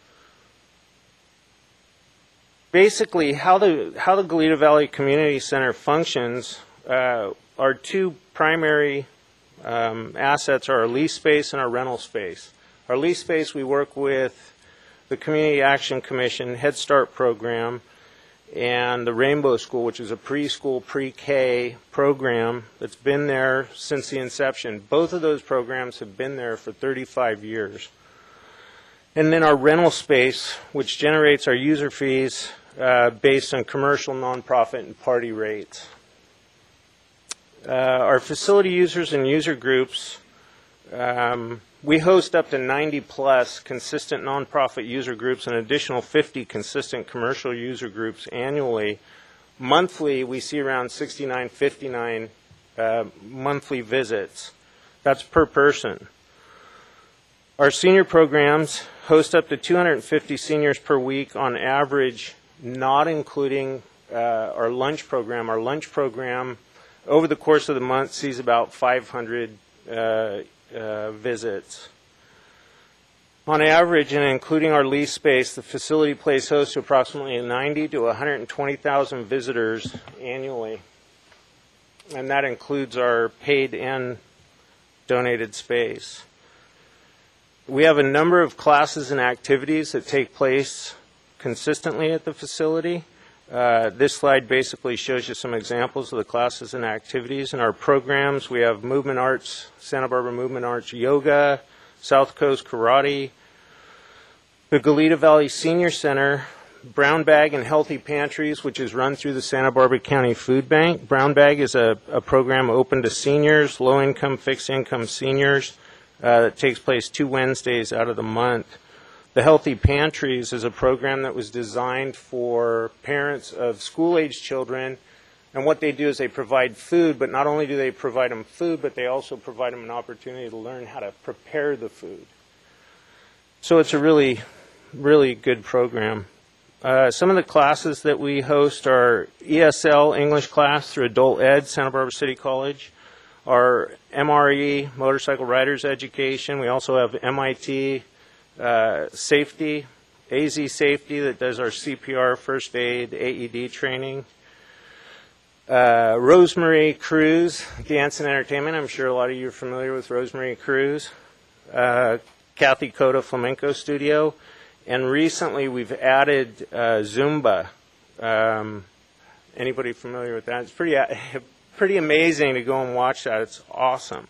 Basically, how the how the Goleta Valley Community Center functions uh, are two primary um, assets: are our lease space and our rental space. Our lease space, we work with the Community Action Commission Head Start program and the Rainbow School, which is a preschool pre-K program that's been there since the inception. Both of those programs have been there for thirty-five years. And then our rental space, which generates our user fees uh, based on commercial, nonprofit, and party rates. Uh, our facility users and user groups, um, we host up to ninety plus consistent nonprofit user groups and an additional fifty consistent commercial user groups annually. Monthly, we see around sixty-nine, fifty-nine uh, monthly visits. That's per person. Our senior programs host up to two hundred fifty seniors per week on average, not including uh, our lunch program. Our lunch program, over the course of the month, sees about five hundred uh, uh, visits. On average, and including our lease space, the facility plays host to approximately ninety to one hundred twenty thousand visitors annually. And that includes our paid and donated space. We have a number of classes and activities that take place consistently at the facility. Uh, this slide basically shows you some examples of the classes and activities. In our programs, we have Movement Arts, Santa Barbara Movement Arts Yoga, South Coast Karate. The Goleta Valley Senior Center Brown Bag and Healthy Pantries, which is run through the Santa Barbara County Food Bank. Brown Bag is a, a program open to seniors, low-income, fixed-income seniors. Uh, that takes place two Wednesdays out of the month. The Healthy Pantries is a program that was designed for parents of school-age children, and what they do is they provide food, but not only do they provide them food, but they also provide them an opportunity to learn how to prepare the food. So it's a really, really good program. Uh, some of the classes that we host are E S L English class through Adult Ed, Santa Barbara City College, our M R E, Motorcycle Riders Education. We also have M I T uh, Safety, A Z Safety that does our C P R, first aid, A E D training. Uh, Rosemary Cruz, Dance and Entertainment. I'm sure a lot of you are familiar with Rosemary Cruz. Uh, Kathy Cota Flamenco Studio. And recently we've added uh, Zumba. Um, anybody familiar with that? It's pretty, pretty amazing to go and watch that. It's awesome.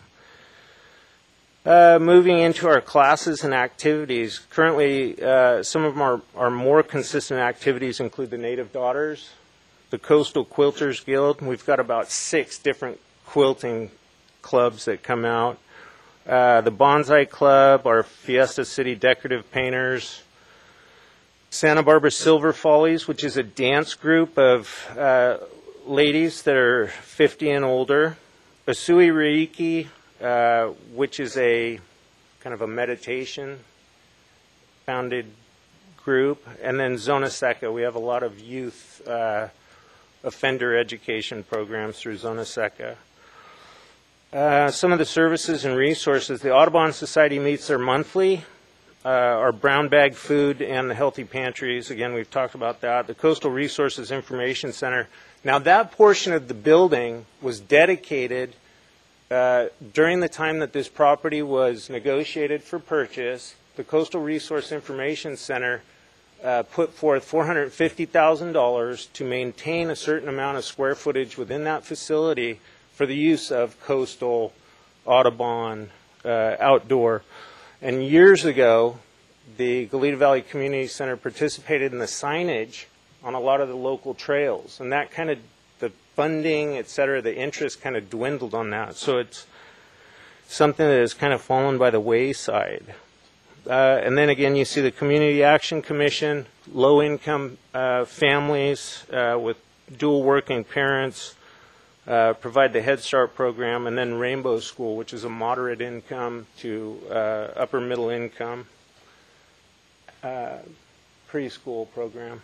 Uh, moving into our classes and activities. Currently, uh, some of our, our more consistent activities include the Native Daughters, the Coastal Quilters Guild. We've got about six different quilting clubs that come out. Uh, the Bonsai Club, our Fiesta City Decorative Painters, Santa Barbara Silver Follies, which is a dance group of uh, ladies that are fifty and older. Asui Reiki, uh, which is a kind of a meditation founded group. And then Zona Seca. We have a lot of youth uh, offender education programs through Zona Seca. Uh, some of the services and resources. The Audubon Society meets there monthly. Uh, our Brown Bag Food and the Healthy Pantries, again, we've talked about that. The Coastal Resources Information Center. Now, that portion of the building was dedicated uh, during the time that this property was negotiated for purchase. The Coastal Resource Information Center uh, put forth four hundred fifty thousand dollars to maintain a certain amount of square footage within that facility for the use of coastal, Audubon, uh, outdoor. And years ago, the Goleta Valley Community Center participated in the signage on a lot of the local trails. And that kind of, the funding, et cetera, the interest kind of dwindled on that. So it's something that has kind of fallen by the wayside. Uh, and then again, you see the Community Action Commission, low-income uh, families uh, with dual working parents, Uh, provide the Head Start program, and then Rainbow School, which is a moderate income to uh, upper middle income uh, preschool program.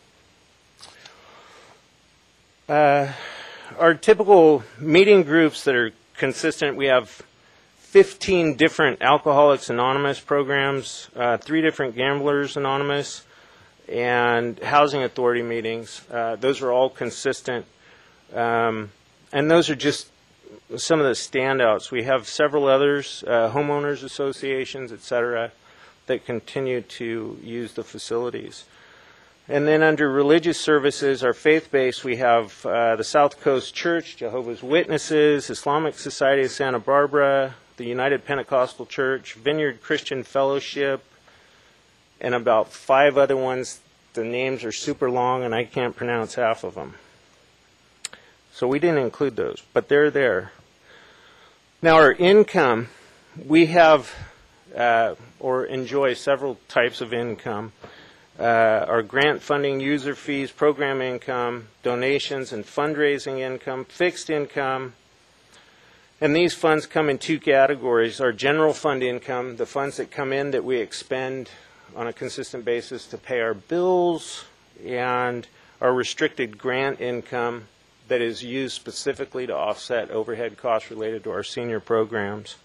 Uh, our typical meeting groups that are consistent, we have fifteen different Alcoholics Anonymous programs, uh, three different Gamblers Anonymous, and Housing Authority meetings. Uh, those are all consistent. Um, And those are just some of the standouts. We have several others, uh, homeowners associations, et cetera, that continue to use the facilities. And then under religious services, our faith-based, we have uh, the South Coast Church, Jehovah's Witnesses, Islamic Society of Santa Barbara, the United Pentecostal Church, Vineyard Christian Fellowship, and about five other ones. The names are super long, and I can't pronounce half of them. So we didn't include those, but they're there. Now our income, we have uh, or enjoy several types of income. Uh, our grant funding, user fees, program income, donations and fundraising income, fixed income. And these funds come in two categories. Our general fund income, the funds that come in that we expend on a consistent basis to pay our bills, and our restricted grant income that is used specifically to offset overhead costs related to our senior programs.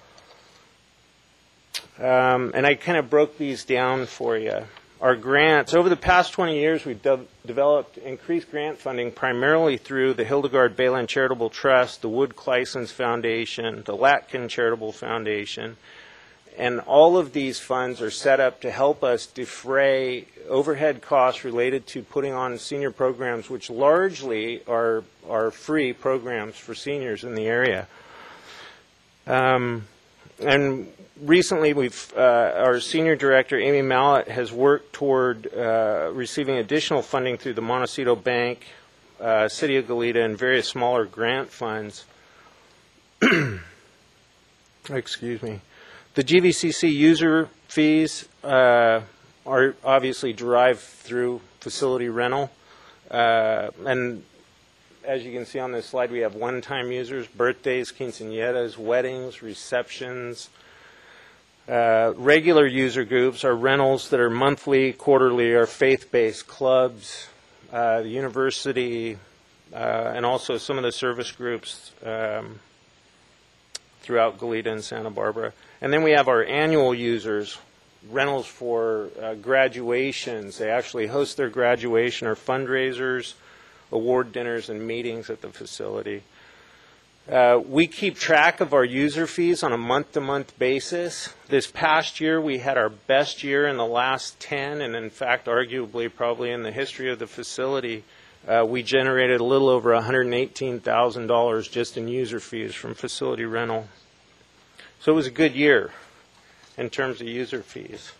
Um, and I kind of broke these down for you. Our grants, over the past twenty years, we've de- developed increased grant funding primarily through the Hildegard Balin Charitable Trust, the Wood Kleisens Foundation, the Latkin Charitable Foundation. And all of these funds are set up to help us defray overhead costs related to putting on senior programs, which largely are, are free programs for seniors in the area. Um, and recently, we've uh, our senior director, Amy Mallett, has worked toward uh, receiving additional funding through the Montecito Bank, uh, City of Goleta, and various smaller grant funds. Excuse me. The G V C C user fees uh, are obviously derived through facility rental, uh, and as you can see on this slide, we have one-time users: birthdays, quinceañeras, weddings, receptions. Uh, regular user groups are rentals that are monthly, quarterly, or faith-based clubs, uh, the university, uh, and also some of the service groups um, throughout Goleta and Santa Barbara. And then we have our annual users, rentals for uh, graduations. They actually host their graduation or fundraisers, award dinners, and meetings at the facility. Uh, we keep track of our user fees on a month-to-month basis. This past year, we had our best year in the last ten, and in fact, arguably, probably in the history of the facility. Uh, we generated a little over one hundred eighteen thousand dollars just in user fees from facility rental. So it was a good year in terms of user fees.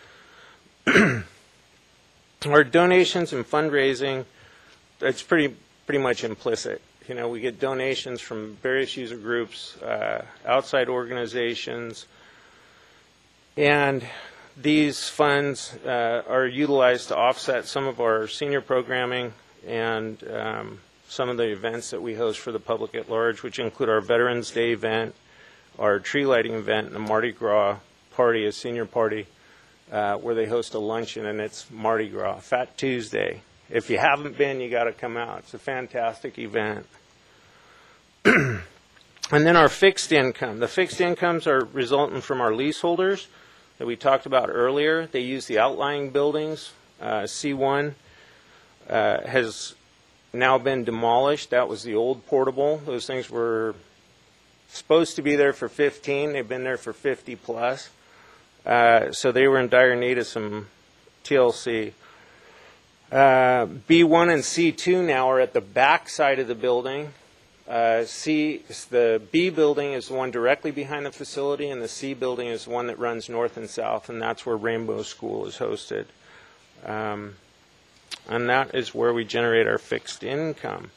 Our donations and fundraising, it's pretty pretty much implicit. You know, we get donations from various user groups, uh, outside organizations, and these funds uh, are utilized to offset some of our senior programming and um, some of the events that we host for the public at large, which include our Veterans Day event, our tree lighting event, and the Mardi Gras party, a senior party, uh, where they host a luncheon, and it's Mardi Gras, Fat Tuesday. If you haven't been, you got to come out. It's a fantastic event. And then our fixed income. The fixed incomes are resulting from our leaseholders that we talked about earlier. They use the outlying buildings. Uh, C one uh, has now been demolished. That was the old portable. Those things were supposed to be there for fifteen. They've been there for fifty plus. Uh, so they were in dire need of some T L C. Uh, B one and C two now are at the back side of the building. Uh, C, the B building is the one directly behind the facility, and the C building is the one that runs north and south, and that's where Rainbow School is hosted. Um, and that is where we generate our fixed income.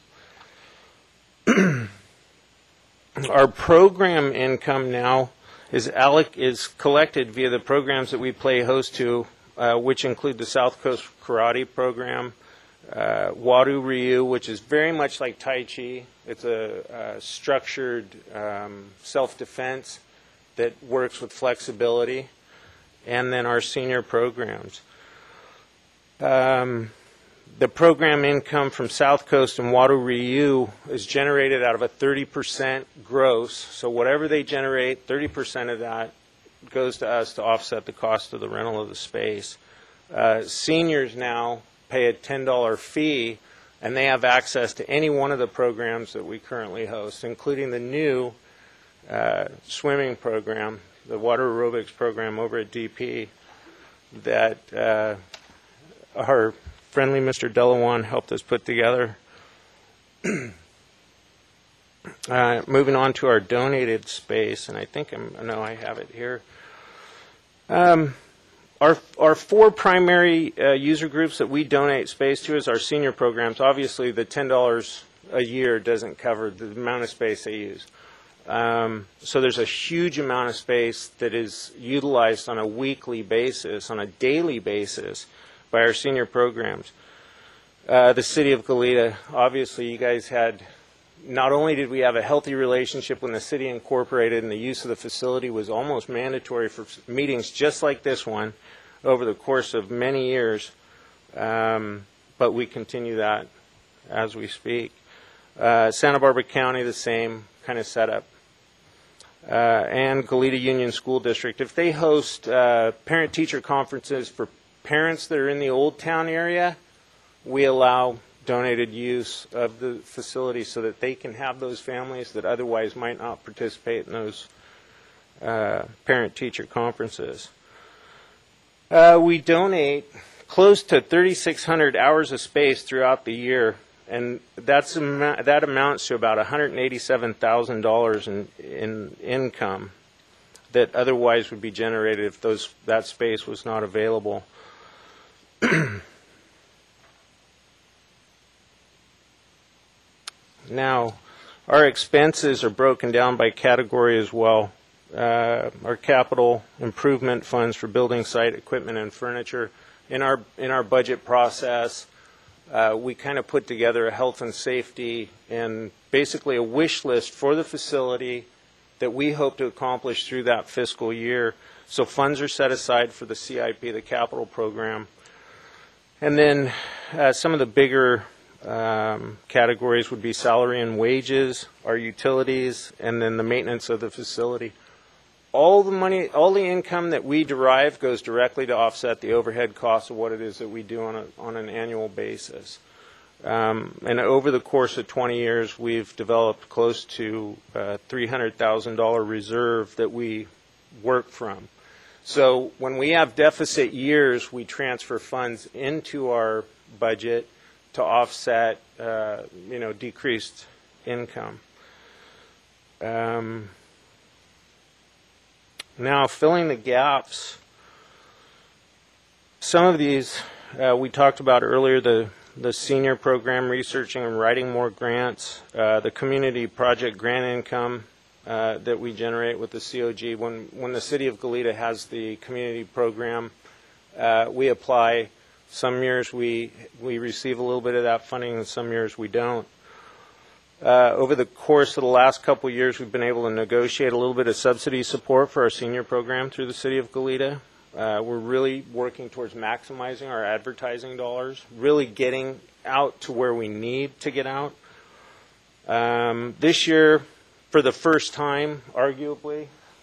Our program income now is, alloc- is collected via the programs that we play host to, Uh, which include the South Coast Karate program, uh, Wado Ryu, which is very much like Tai Chi. It's a, a structured um, self-defense that works with flexibility, and then our senior programs. Um, the program income from South Coast and Wado Ryu is generated out of a thirty percent gross, so whatever they generate, thirty percent of that goes to us to offset the cost of the rental of the space. Uh, seniors now pay a ten dollar fee, and they have access to any one of the programs that we currently host, including the new uh, swimming program, the water aerobics program over at D P that uh, our friendly Mister Delawan helped us put together. Uh, moving on to our donated space, and I think I'm, no, I have it here. Um, our our four primary uh, user groups that we donate space to is our senior programs. Obviously, the ten dollars a year doesn't cover the amount of space they use. Um, so there's a huge amount of space that is utilized on a weekly basis, on a daily basis, by our senior programs. Uh, the City of Goleta, obviously, you guys had. Not only did we have a healthy relationship when the city incorporated, and the use of the facility was almost mandatory for meetings just like this one over the course of many years, um, but we continue that as we speak. Uh, Santa Barbara County, the same kind of setup. Uh, and Goleta Union School District. If they host uh, parent-teacher conferences for parents that are in the Old Town area, we allow donated use of the facility so that they can have those families that otherwise might not participate in those uh, parent-teacher conferences. Uh, we donate close to thirty-six hundred hours of space throughout the year, and that's that amounts to about one hundred eighty-seven thousand dollars in, in income. that otherwise would be generated if those that space was not available. Now, our expenses are broken down by category as well. Uh, our capital improvement funds for building site equipment and furniture. In our in our budget process, uh, we kind of put together a health and safety and basically a wish list for the facility that we hope to accomplish through that fiscal year. So funds are set aside for the C I P, the capital program. And then uh, some of the bigger um, categories would be salary and wages, our utilities, and then the maintenance of the facility. All the money, all the income that we derive goes directly to offset the overhead costs of what it is that we do on a, on an annual basis. Um, and over the course of twenty years, we've developed close to uh, three hundred thousand dollars reserve that we work from. So when we have deficit years, we transfer funds into our budget to offset, uh, you know, decreased income. Um, now, filling the gaps. Some of these uh, we talked about earlier. The the senior program, researching and writing more grants, uh, the community project grant income uh, that we generate with the C O G. When when the city of Goleta has the community program, uh, we apply. Some years we we receive a little bit of that funding, and some years we don't. Uh, over the course of the last couple of years, we've been able to negotiate a little bit of subsidy support for our senior program through the city of Goleta. Uh, we're really working towards maximizing our advertising dollars, really getting out to where we need to get out. Um, this year, for the first time, arguably,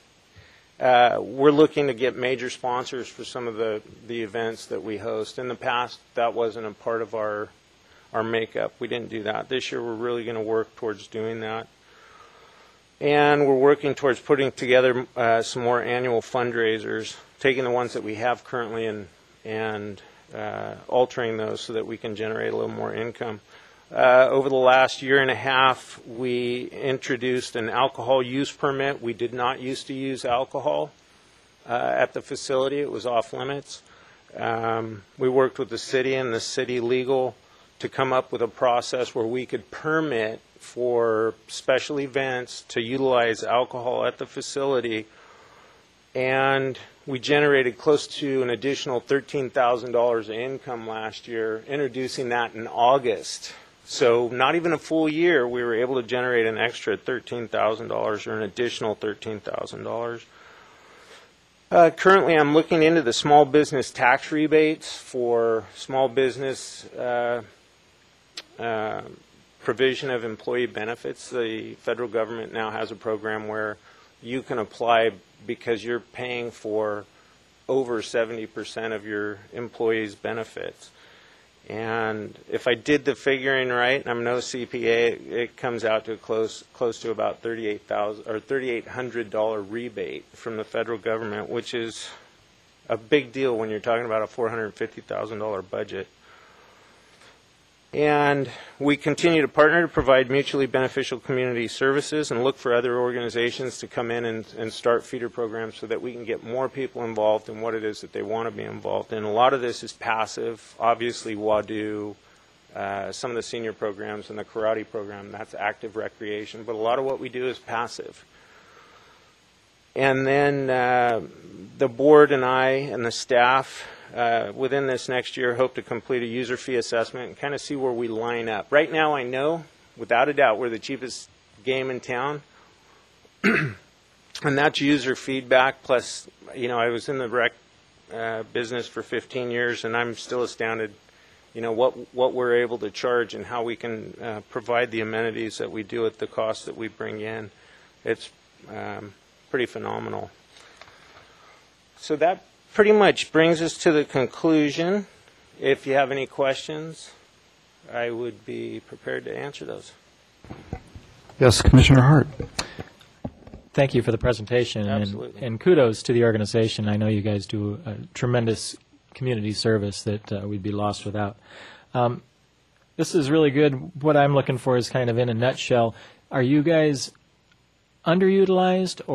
uh, we're looking to get major sponsors for some of the, the events that we host. In the past, that wasn't a part of our, our makeup. We didn't do that. This year, we're really going to work towards doing that. And we're working towards putting together uh, some more annual fundraisers, taking the ones that we have currently and and uh, altering those so that we can generate a little more income. Uh, over the last year and a half, we introduced an alcohol use permit. We did not used to use alcohol uh, at the facility. It was off limits. Um, we worked with the city and the city legal to come up with a process where we could permit for special events to utilize alcohol at the facility, and we generated close to an additional thirteen thousand dollars in income last year, introducing that in August. So not even a full year, we were able to generate an extra thirteen thousand dollars or an additional thirteen thousand dollars. Uh, currently, I'm looking into the small business tax rebates for small business uh, uh, provision of employee benefits. The federal government now has a program where you can apply because you're paying for over seventy percent of your employees' benefits. And if I did the figuring right, and I'm no C P A, it comes out to close close to about thirty-eight thousand or thirty-eight hundred dollar rebate from the federal government, which is a big deal when you're talking about a four hundred fifty thousand dollar budget. And we continue to partner to provide mutually beneficial community services and look for other organizations to come in and, and start feeder programs so that we can get more people involved in what it is that they want to be involved in. A lot of this is passive. Obviously, W A D U, uh, some of the senior programs and the karate program, that's active recreation. But a lot of what we do is passive. And then uh, the board and I and the staff Uh, within this next year, hope to complete a user fee assessment and kind of see where we line up. Right now, I know, without a doubt, we're the cheapest game in town. And that's user feedback. Plus, you know, I was in the rec uh, business for fifteen years, and I'm still astounded, you know, what what we're able to charge and how we can uh, provide the amenities that we do at the cost that we bring in. It's um, pretty phenomenal. So that pretty much brings us to the conclusion. If you have any questions, I would be prepared to answer those. Yes, Commissioner Hart. Thank you for the presentation. Absolutely. And, and kudos to the organization. I know you guys do a tremendous community service that uh, we'd be lost without. Um, this is really good. What I'm looking for is kind of in a nutshell. Are you guys underutilized, or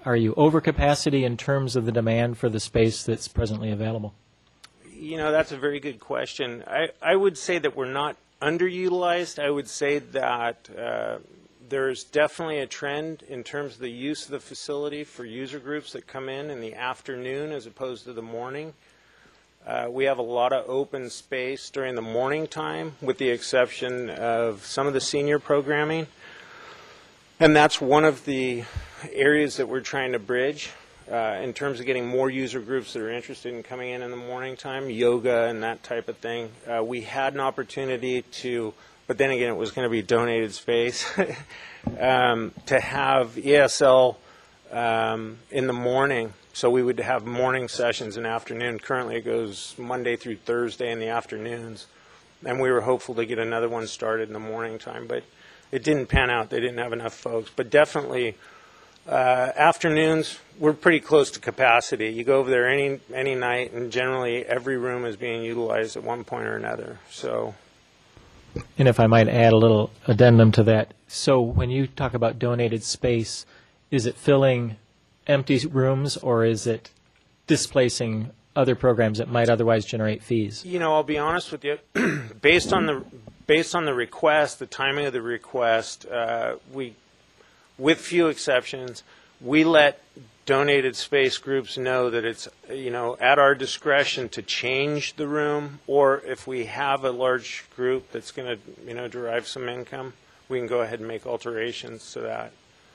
are you over capacity in terms of the demand for the space that's presently available? You know, that's a very good question. I, I would say that we're not underutilized. I would say that uh, there's definitely a trend in terms of the use of the facility for user groups that come in in the afternoon as opposed to the morning. Uh, we have a lot of open space during the morning time, with the exception of some of the senior programming. And that's one of the areas that we're trying to bridge uh, in terms of getting more user groups that are interested in coming in in the morning time, yoga and that type of thing. Uh, we had an opportunity to, but then again, it was going to be donated space, um, to have E S L um, in the morning. So we would have morning sessions and afternoon. Currently it goes Monday through Thursday in the afternoons. And we were hopeful to get another one started in the morning time, but it didn't pan out. They didn't have enough folks. But definitely uh, afternoons, we're pretty close to capacity. You go over there any any night, and generally every room is being utilized at one point or another. So, And if I might add a little addendum to that, so when you talk about donated space, is it filling empty rooms, or is it displacing other programs that might otherwise generate fees? You know, I'll be honest with you. based on the based on the request, the timing of the request, uh, we, with few exceptions, we let donated space groups know that it's, you know, at our discretion to change the room, or if we have a large group that's going to, you know, derive some income, we can go ahead and make alterations to that.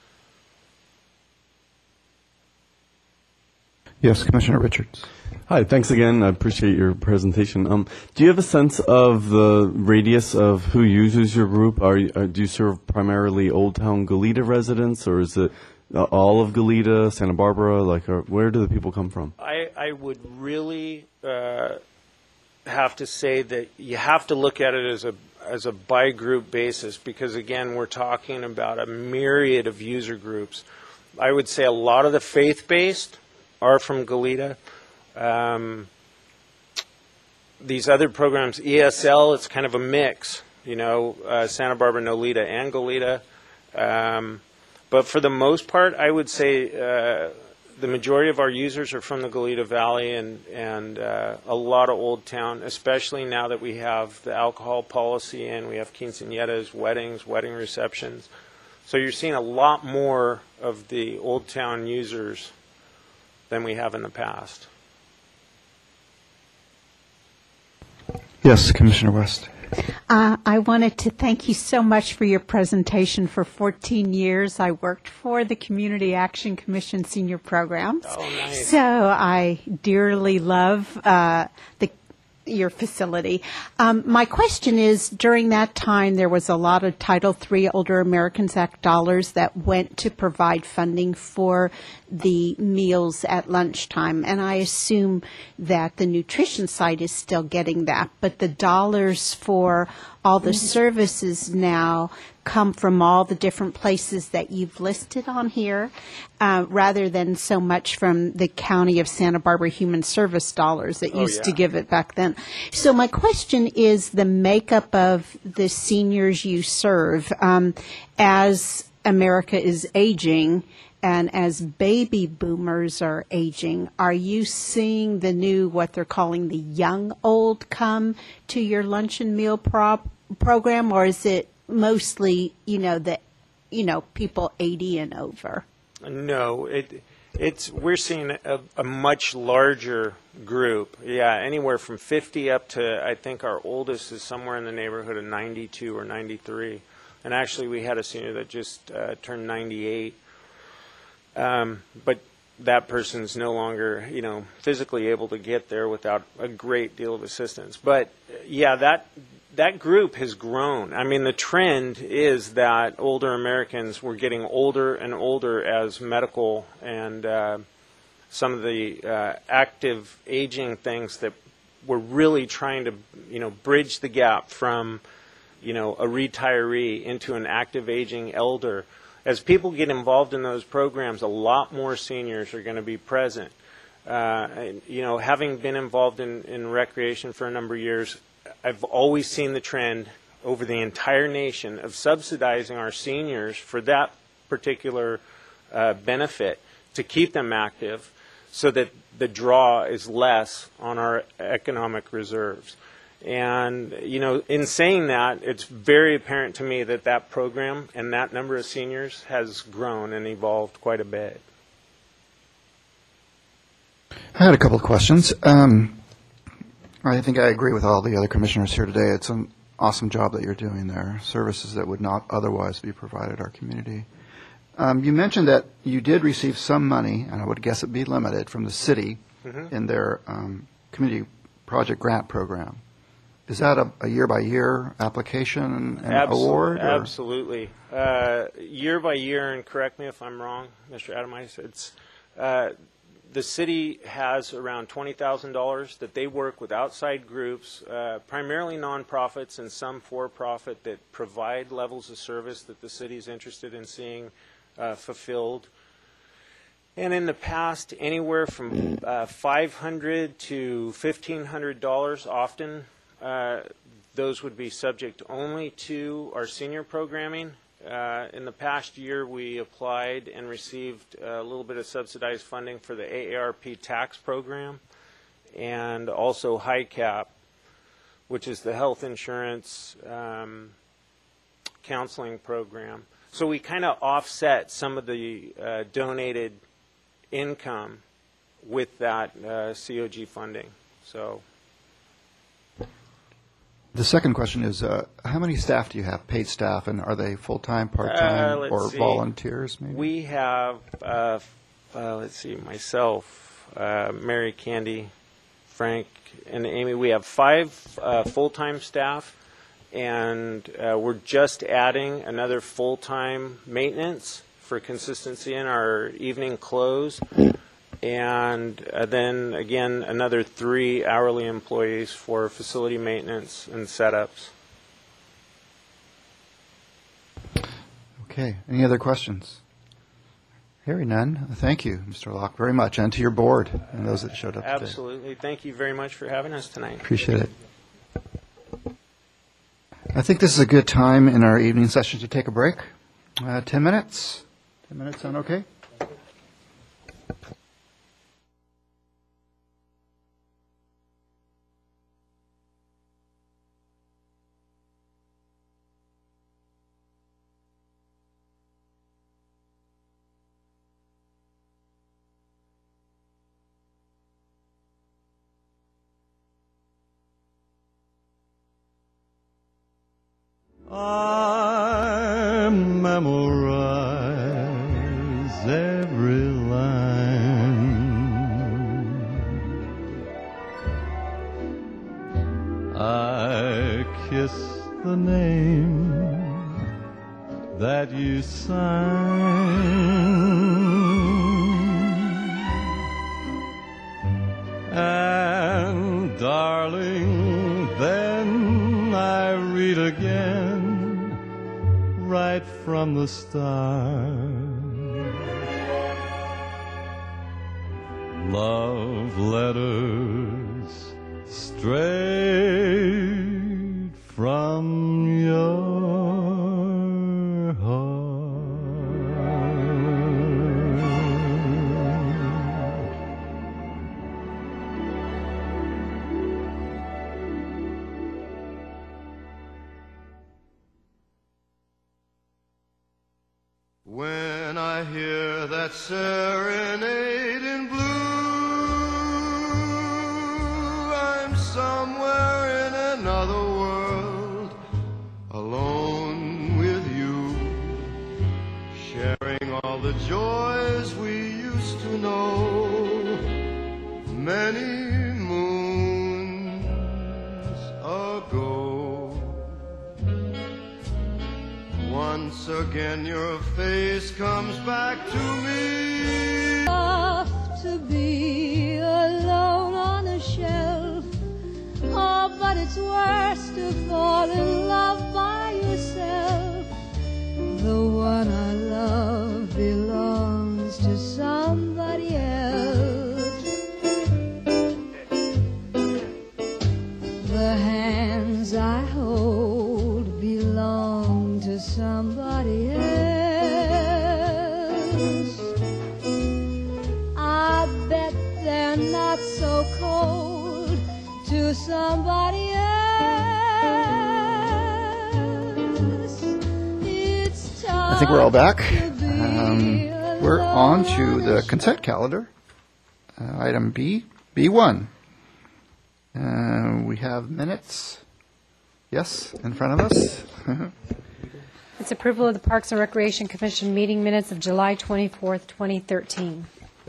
Yes, Commissioner Richards. Hi, thanks again. I appreciate your presentation. Um, do you have a sense of the radius of who uses your group? Are you, uh, do you serve primarily Old Town Goleta residents, or is it uh, all of Goleta, Santa Barbara? Like, uh, where do the people come from? I, I would really uh, have to say that you have to look at it as a as a by group basis, because again, we're talking about a myriad of user groups. I would say a lot of the faith-based are from Goleta. Um, these other programs, E S L, it's kind of a mix, you know, uh, Santa Barbara, Nolita, and Goleta. Um, but for the most part, I would say uh, the majority of our users are from the Goleta Valley, and, and uh, a lot of Old Town, especially now that we have the alcohol policy and we have quinceañeras, weddings, wedding receptions. So you're seeing a lot more of the Old Town users than we have in the past. Yes, Commissioner West. Uh, I wanted to thank you so much for your presentation. For fourteen years, I worked for the Community Action Commission Senior Programs. Oh, nice. So I dearly love uh, the your facility. Um, my question is, during that time, there was a lot of Title three Older Americans Act dollars that went to provide funding for the meals at lunchtime, and I assume that the nutrition side is still getting that, but the dollars for all the services now come from all the different places that you've listed on here, uh, rather than so much from the County of Santa Barbara Human Service dollars that Oh, used to yeah. give it back then. So my question is the makeup of the seniors you serve. Um, as America is aging and as baby boomers are aging, are you seeing the new, what they're calling the young old, come to your lunch and meal prop program, or is it mostly, you know, the, you know, people eighty and over? No, it it's we're seeing a, a much larger group. Yeah, anywhere from fifty up to, I think our oldest is somewhere in the neighborhood of ninety-two or ninety-three. And actually, we had a senior that just uh, turned ninety-eight. Um, but that person's no longer, you know, physically able to get there without a great deal of assistance. But yeah, that that group has grown. I mean, the trend is that older Americans were getting older and older as medical and uh, some of the uh, active aging things that we're really trying to, you know, bridge the gap from, you know, a retiree into an active aging elder. As people get involved in those programs, a lot more seniors are going to be present. Uh, and, you know, having been involved in, in recreation for a number of years, I've always seen the trend over the entire nation of subsidizing our seniors for that particular uh, benefit to keep them active so that the draw is less on our economic reserves. And, you know, in saying that, it's very apparent to me that that program and that number of seniors has grown and evolved quite a bit. I had a couple of questions. Um, I think I agree with all the other commissioners here today. It's an awesome job that you're doing there, services that would not otherwise be provided our community. Um, you mentioned that you did receive some money, and I would guess it'd be limited, from the city mm-hmm. in their um, community project grant program. Is that a, a year-by-year application and Absol- award? Or? Absolutely. Uh, year by year, and correct me if I'm wrong, Mister Adamice, it's uh, the city has around twenty thousand dollars that they work with outside groups, uh, primarily nonprofits and some for-profit, that provide levels of service that the city is interested in seeing uh, fulfilled. And in the past, anywhere from uh, five hundred dollars to fifteen hundred dollars often. Uh, those would be subject only to our senior programming. Uh, in the past year, we applied and received a little bit of subsidized funding for the A A R P tax program and also HICAP, which is the health insurance um, counseling program. So we kind of offset some of the uh, donated income with that uh, C O G funding. So. The second question is, uh, how many staff do you have, paid staff, and are they full-time, part-time, uh, or see. volunteers, maybe? We have, uh, uh, let's see, myself, uh, Mary, Candy, Frank, and Amy. We have five uh, full-time staff, and uh, we're just adding another full-time maintenance for consistency in our evening close. And uh, then, again, another three hourly employees for facility maintenance and setups. Okay. Any other questions? Hearing none, thank you, Mister Locke, very much, and to your board and those that showed up today. Absolutely. Thank you very much for having us tonight. Appreciate it. I think this is a good time in our evening session to take a break. Uh, ten minutes? Ten minutes sound okay? I memorize every line. I kiss the name that you sign. And darling, then I read again right from the start. Love letters straight from your heart. When I hear that serenade in blue, I'm somewhere in another world, alone with you, sharing all the joys we used to know many moons ago. Once again your face comes back to me. Love to be alone on a shelf. Oh, but it's worse to fall in love by yourself. The one I love belongs to somebody else. The hands I hold belong to somebody else. we're all back. Um, we're on to the consent calendar. Uh, item B, B one. Uh, we have minutes. Yes, in front of us. It's approval of the Parks and Recreation Commission meeting minutes of July twenty-fourth, twenty thirteen.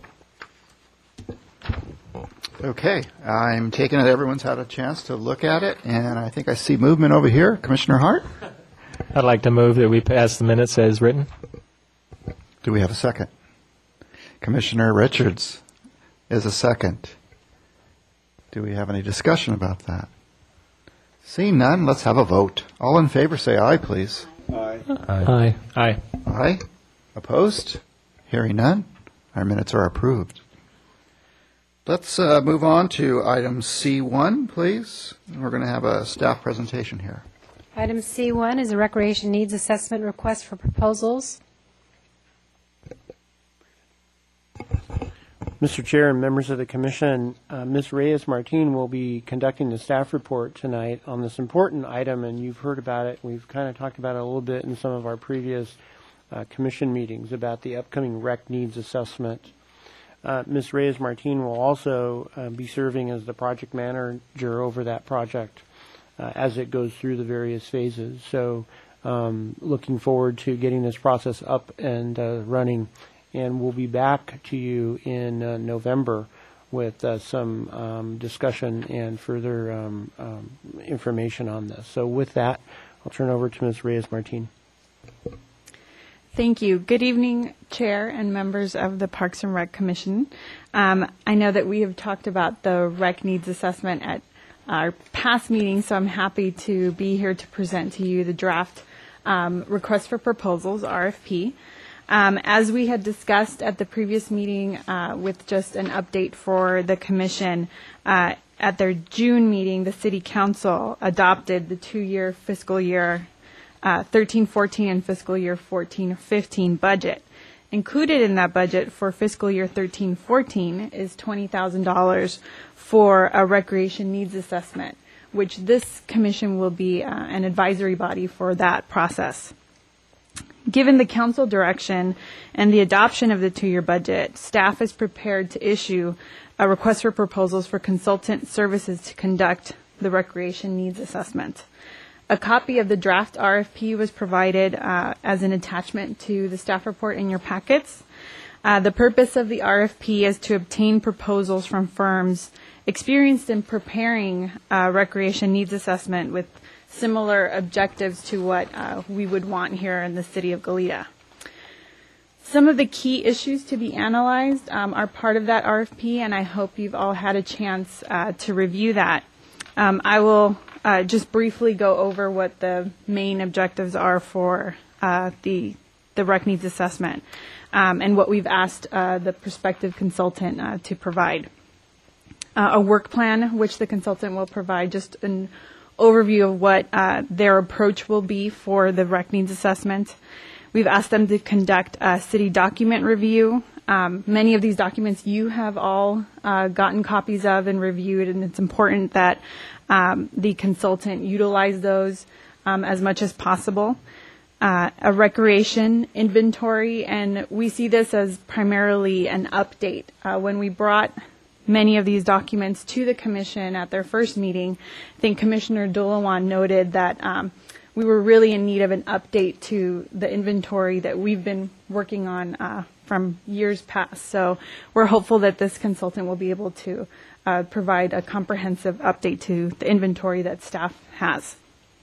Okay, I'm taking it everyone's had a chance to look at it, and I think I see movement over here. Commissioner Hart? I'd like to move that we pass the minutes as written. Do we have a second? Commissioner Richards is a second. Do we have any discussion about that? Seeing none, let's have a vote. All in favor, say aye, please. Aye. Aye. Aye. Aye. Opposed? Hearing none, our minutes are approved. Let's uh, move on to item C one, please. We're going to have a staff presentation here. Item C one is a recreation needs assessment request for proposals. Mister Chair and members of the Commission, uh, Miz Reyes-Martin will be conducting the staff report tonight on this important item, and you've heard about it. We've kind of talked about it a little bit in some of our previous uh, Commission meetings about the upcoming rec needs assessment. Uh, Miz Reyes-Martin will also uh, be serving as the project manager over that project uh, as it goes through the various phases. So um, looking forward to getting this process up and uh, running. And we'll be back to you in uh, November with uh, some um, discussion and further um, um, information on this. So with that, I'll turn over to Miz Reyes-Martin. Thank you. Good evening, Chair and members of the Parks and Rec Commission. Um, I know that we have talked about the rec needs assessment at our past meetings, so I'm happy to be here to present to you the draft um, request for proposals, R F P. Um, as we had discussed at the previous meeting uh, with just an update for the Commission, uh, at their June meeting, the City Council adopted the two-year fiscal year Uh, thirteen fourteen and fiscal year fourteen fifteen budget. Included in that budget for fiscal year thirteen fourteen is twenty thousand dollars for a recreation needs assessment, which this commission will be uh, an advisory body for that process. Given the council direction and the adoption of the two-year budget, staff is prepared to issue a request for proposals for consultant services to conduct the recreation needs assessment. A copy of the draft R F P was provided uh, as an attachment to the staff report in your packets. Uh, the purpose of the R F P is to obtain proposals from firms experienced in preparing uh, recreation needs assessment with similar objectives to what uh, we would want here in the city of Goleta. Some of the key issues to be analyzed um, are part of that R F P, and I hope you've all had a chance uh, to review that. Um, I will Uh, just briefly go over what the main objectives are for uh, the the rec needs assessment um, and what we've asked uh, the prospective consultant uh, to provide. Uh, a work plan, which the consultant will provide just an overview of what uh, their approach will be for the rec needs assessment. We've asked them to conduct a city document review. Um, many of these documents you have all uh, gotten copies of and reviewed, and it's important that um, the consultant utilize those um, as much as possible. Uh, a recreation inventory, and we see this as primarily an update. Uh, when we brought many of these documents to the commission at their first meeting, I think Commissioner Dulawan noted that um, we were really in need of an update to the inventory that we've been working on uh, from years past. So we're hopeful that this consultant will be able to uh, provide a comprehensive update to the inventory that staff has.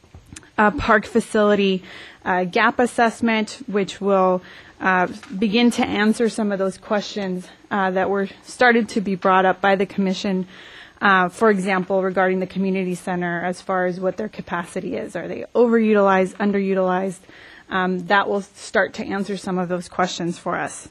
A park facility uh, gap assessment, which will uh, begin to answer some of those questions uh, that were started to be brought up by the commission. Uh, for example, regarding the community center, as far as what their capacity is. Are they overutilized, underutilized? Um, that will start to answer some of those questions for us.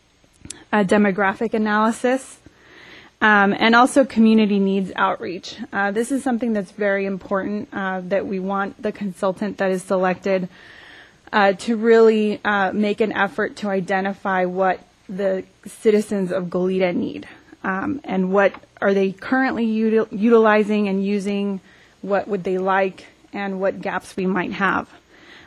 A demographic analysis, um, and also community needs outreach. Uh, this is something that's very important, uh, that we want the consultant that is selected uh, to really uh, make an effort to identify what the citizens of Goleta need. Um, and what are they currently util- utilizing and using, what would they like, and what gaps we might have.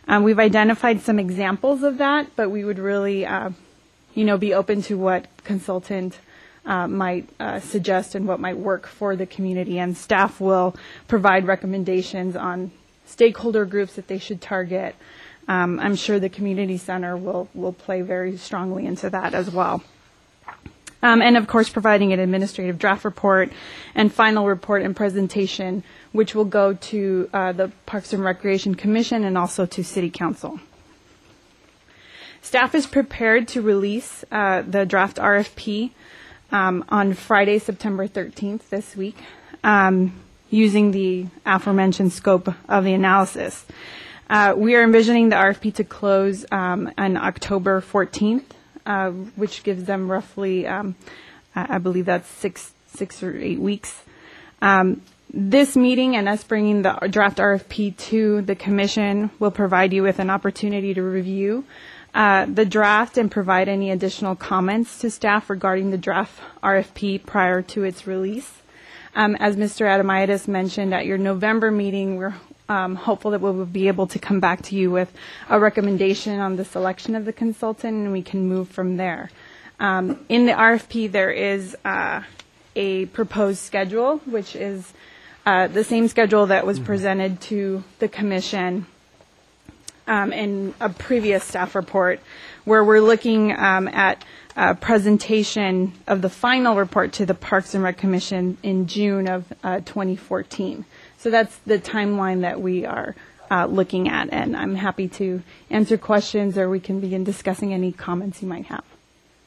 Um, we've identified some examples of that, but we would really, uh, you know, be open to what consultant uh, might uh, suggest and what might work for the community. And staff will provide recommendations on stakeholder groups that they should target. Um, I'm sure the community center will will play very strongly into that as well. Um, and of course, providing an administrative draft report and final report and presentation, which will go to uh, the Parks and Recreation Commission and also to City Council. Staff is prepared to release uh, the draft R F P um, on Friday, September thirteenth this week, um, using the aforementioned scope of the analysis. Uh, we are envisioning the R F P to close um, on October fourteenth. Uh, which gives them roughly, um, I I believe that's six, six or eight weeks. Um, this meeting and us bringing the draft R F P to the commission will provide you with an opportunity to review uh, the draft and provide any additional comments to staff regarding the draft R F P prior to its release. Um, as Mister Adamaitis mentioned at your November meeting, we're Um, hopeful that we will be able to come back to you with a recommendation on the selection of the consultant, and we can move from there. Um, in the R F P, there is uh, a proposed schedule, which is uh, the same schedule that was presented to the commission um, in a previous staff report, where we're looking um, at a presentation of the final report to the Parks and Rec Commission in June of uh, twenty fourteen. So that's the timeline that we are uh, looking at, and I'm happy to answer questions, or we can begin discussing any comments you might have.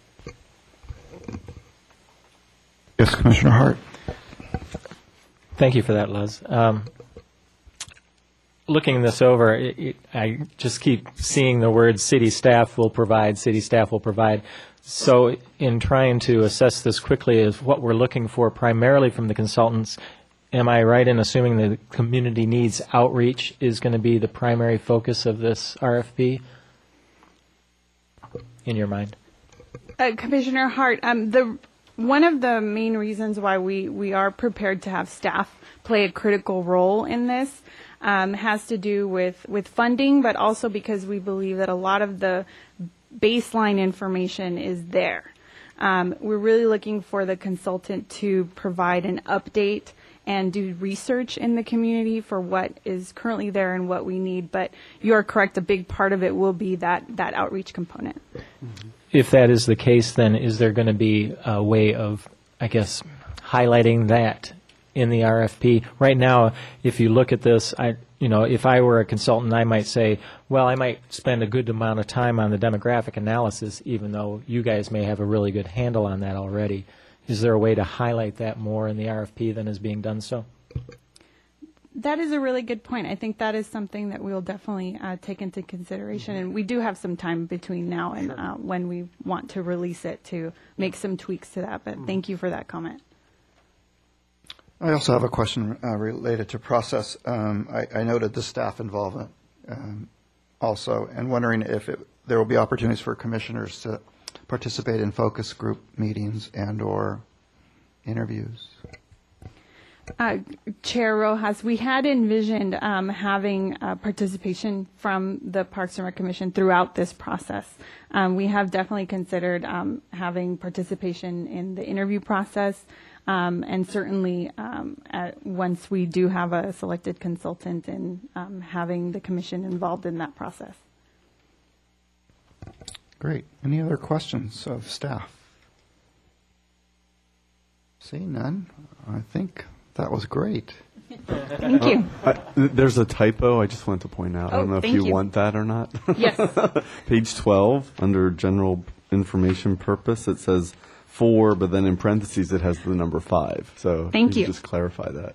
Yes, Commissioner Hart. Thank you for that, Les. Um, looking this over, it, it, I just keep seeing the words city staff will provide, city staff will provide. So in trying to assess this quickly is what we're looking for primarily from the consultants. Am I right in assuming that community needs outreach is going to be the primary focus of this R F P in your mind? Uh, Commissioner Hart, um, the one of the main reasons why we, we are prepared to have staff play a critical role in this um, has to do with, with funding, but also because we believe that a lot of the baseline information is there. Um, we're really looking for the consultant to provide an update and do research in the community for what is currently there and what we need. But you are correct, a big part of it will be that, that outreach component. If that is the case, then is there going to be a way of, I guess, highlighting that in the R F P? Right now, if you look at this, I, you know, if I were a consultant, I might say, well, I might spend a good amount of time on the demographic analysis, even though you guys may have a really good handle on that already. Is there a way to highlight that more in the R F P than is being done so? That is a really good point. I think that is something that we'll definitely uh, take into consideration. And we do have some time between now and uh, when we want to release it to make some tweaks to that. But thank you for that comment. I also have a question uh, related to process. Um, I, I noted the staff involvement um, also, and wondering if it, there will be opportunities for commissioners to participate in focus group meetings and or interviews. Uh, Chair Rojas, we had envisioned um, having uh, participation from the Parks and Rec Commission throughout this process. Um, we have definitely considered um, having participation in the interview process, um, and certainly um, at, once we do have a selected consultant, and um, having the commission involved in that process. Great. Any other questions of staff? Seeing none, I think that was great. Thank you. Uh, I, there's a typo I just wanted to point out. I Oh, don't know if thank you, you. want that or not. Yes. Page twelve, under general information purpose, it says four, but then in parentheses it has the number five. So Thank you. you. Just clarify that.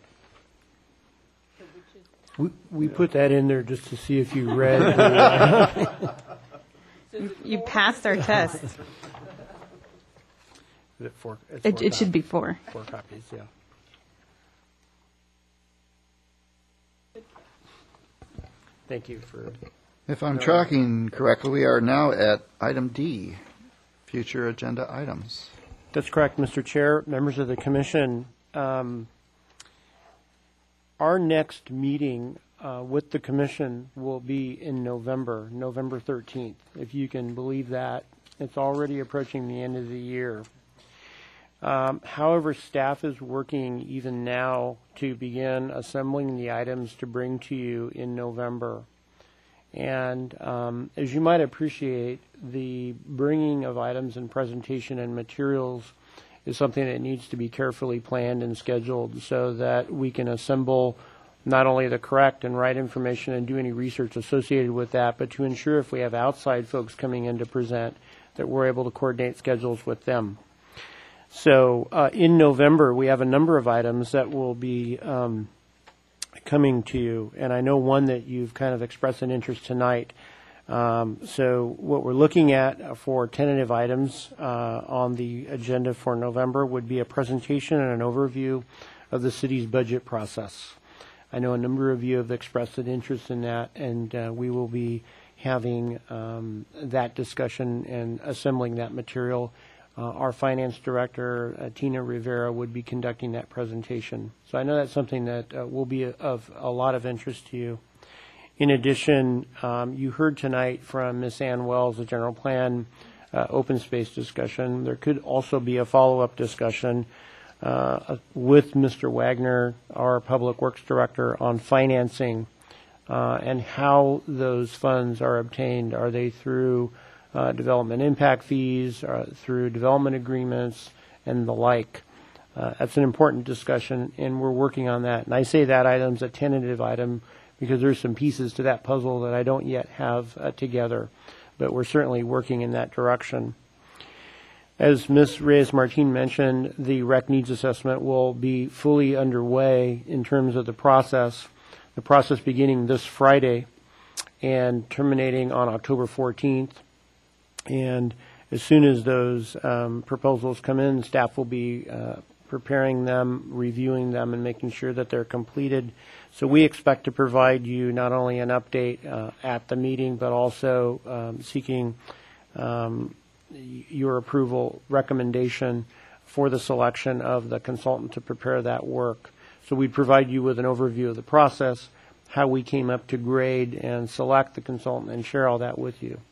We, we put that in there just to see if you read. The, You, you passed our test. Is it four? It's It, four it should copies. be four. Four copies, yeah. Thank you for. If I'm tracking correctly, we are now at item D, future agenda items. That's correct, Mister Chair, members of the commission. Um, our next meeting uh, with the commission will be in November, November thirteenth. If you can believe that, it's already approaching the end of the year. Um, however, staff is working even now to begin assembling the items to bring to you in November. And um, as you might appreciate, the bringing of items and presentation and materials is something that needs to be carefully planned and scheduled so that we can assemble not only the correct and right information and do any research associated with that, but to ensure if we have outside folks coming in to present, that we're able to coordinate schedules with them. So uh, in November, we have a number of items that will be um, coming to you, and I know one that you've kind of expressed an interest tonight. Um, so what we're looking at for tentative items uh, on the agenda for November would be a presentation and an overview of the city's budget process. I know a number of you have expressed an interest in that, and uh, we will be having um, that discussion and assembling that material. Uh, our finance director, uh, Tina Rivera, would be conducting that presentation. So I know that's something that uh, will be of a lot of interest to you. In addition, um, you heard tonight from Miz Ann Wells, the general plan uh, open space discussion. There could also be a follow-up discussion uh, with Mister Wagner, our public works director, on financing uh, and how those funds are obtained. Are they through Uh, development impact fees, uh, through development agreements, and the like? Uh, that's an important discussion, and we're working on that. And I say that item's a tentative item because there's some pieces to that puzzle that I don't yet have uh, together, but we're certainly working in that direction. As Miz Reyes-Martin mentioned, the R E C needs assessment will be fully underway in terms of the process, the process beginning this Friday and terminating on October fourteenth. And as soon as those um, proposals come in, staff will be uh, preparing them, reviewing them, and making sure that they're completed. So we expect to provide you not only an update uh, at the meeting, but also um, seeking um, your approval recommendation for the selection of the consultant to prepare that work. So we provide you with an overview of the process, how we came up to grade and select the consultant, and share all that with you.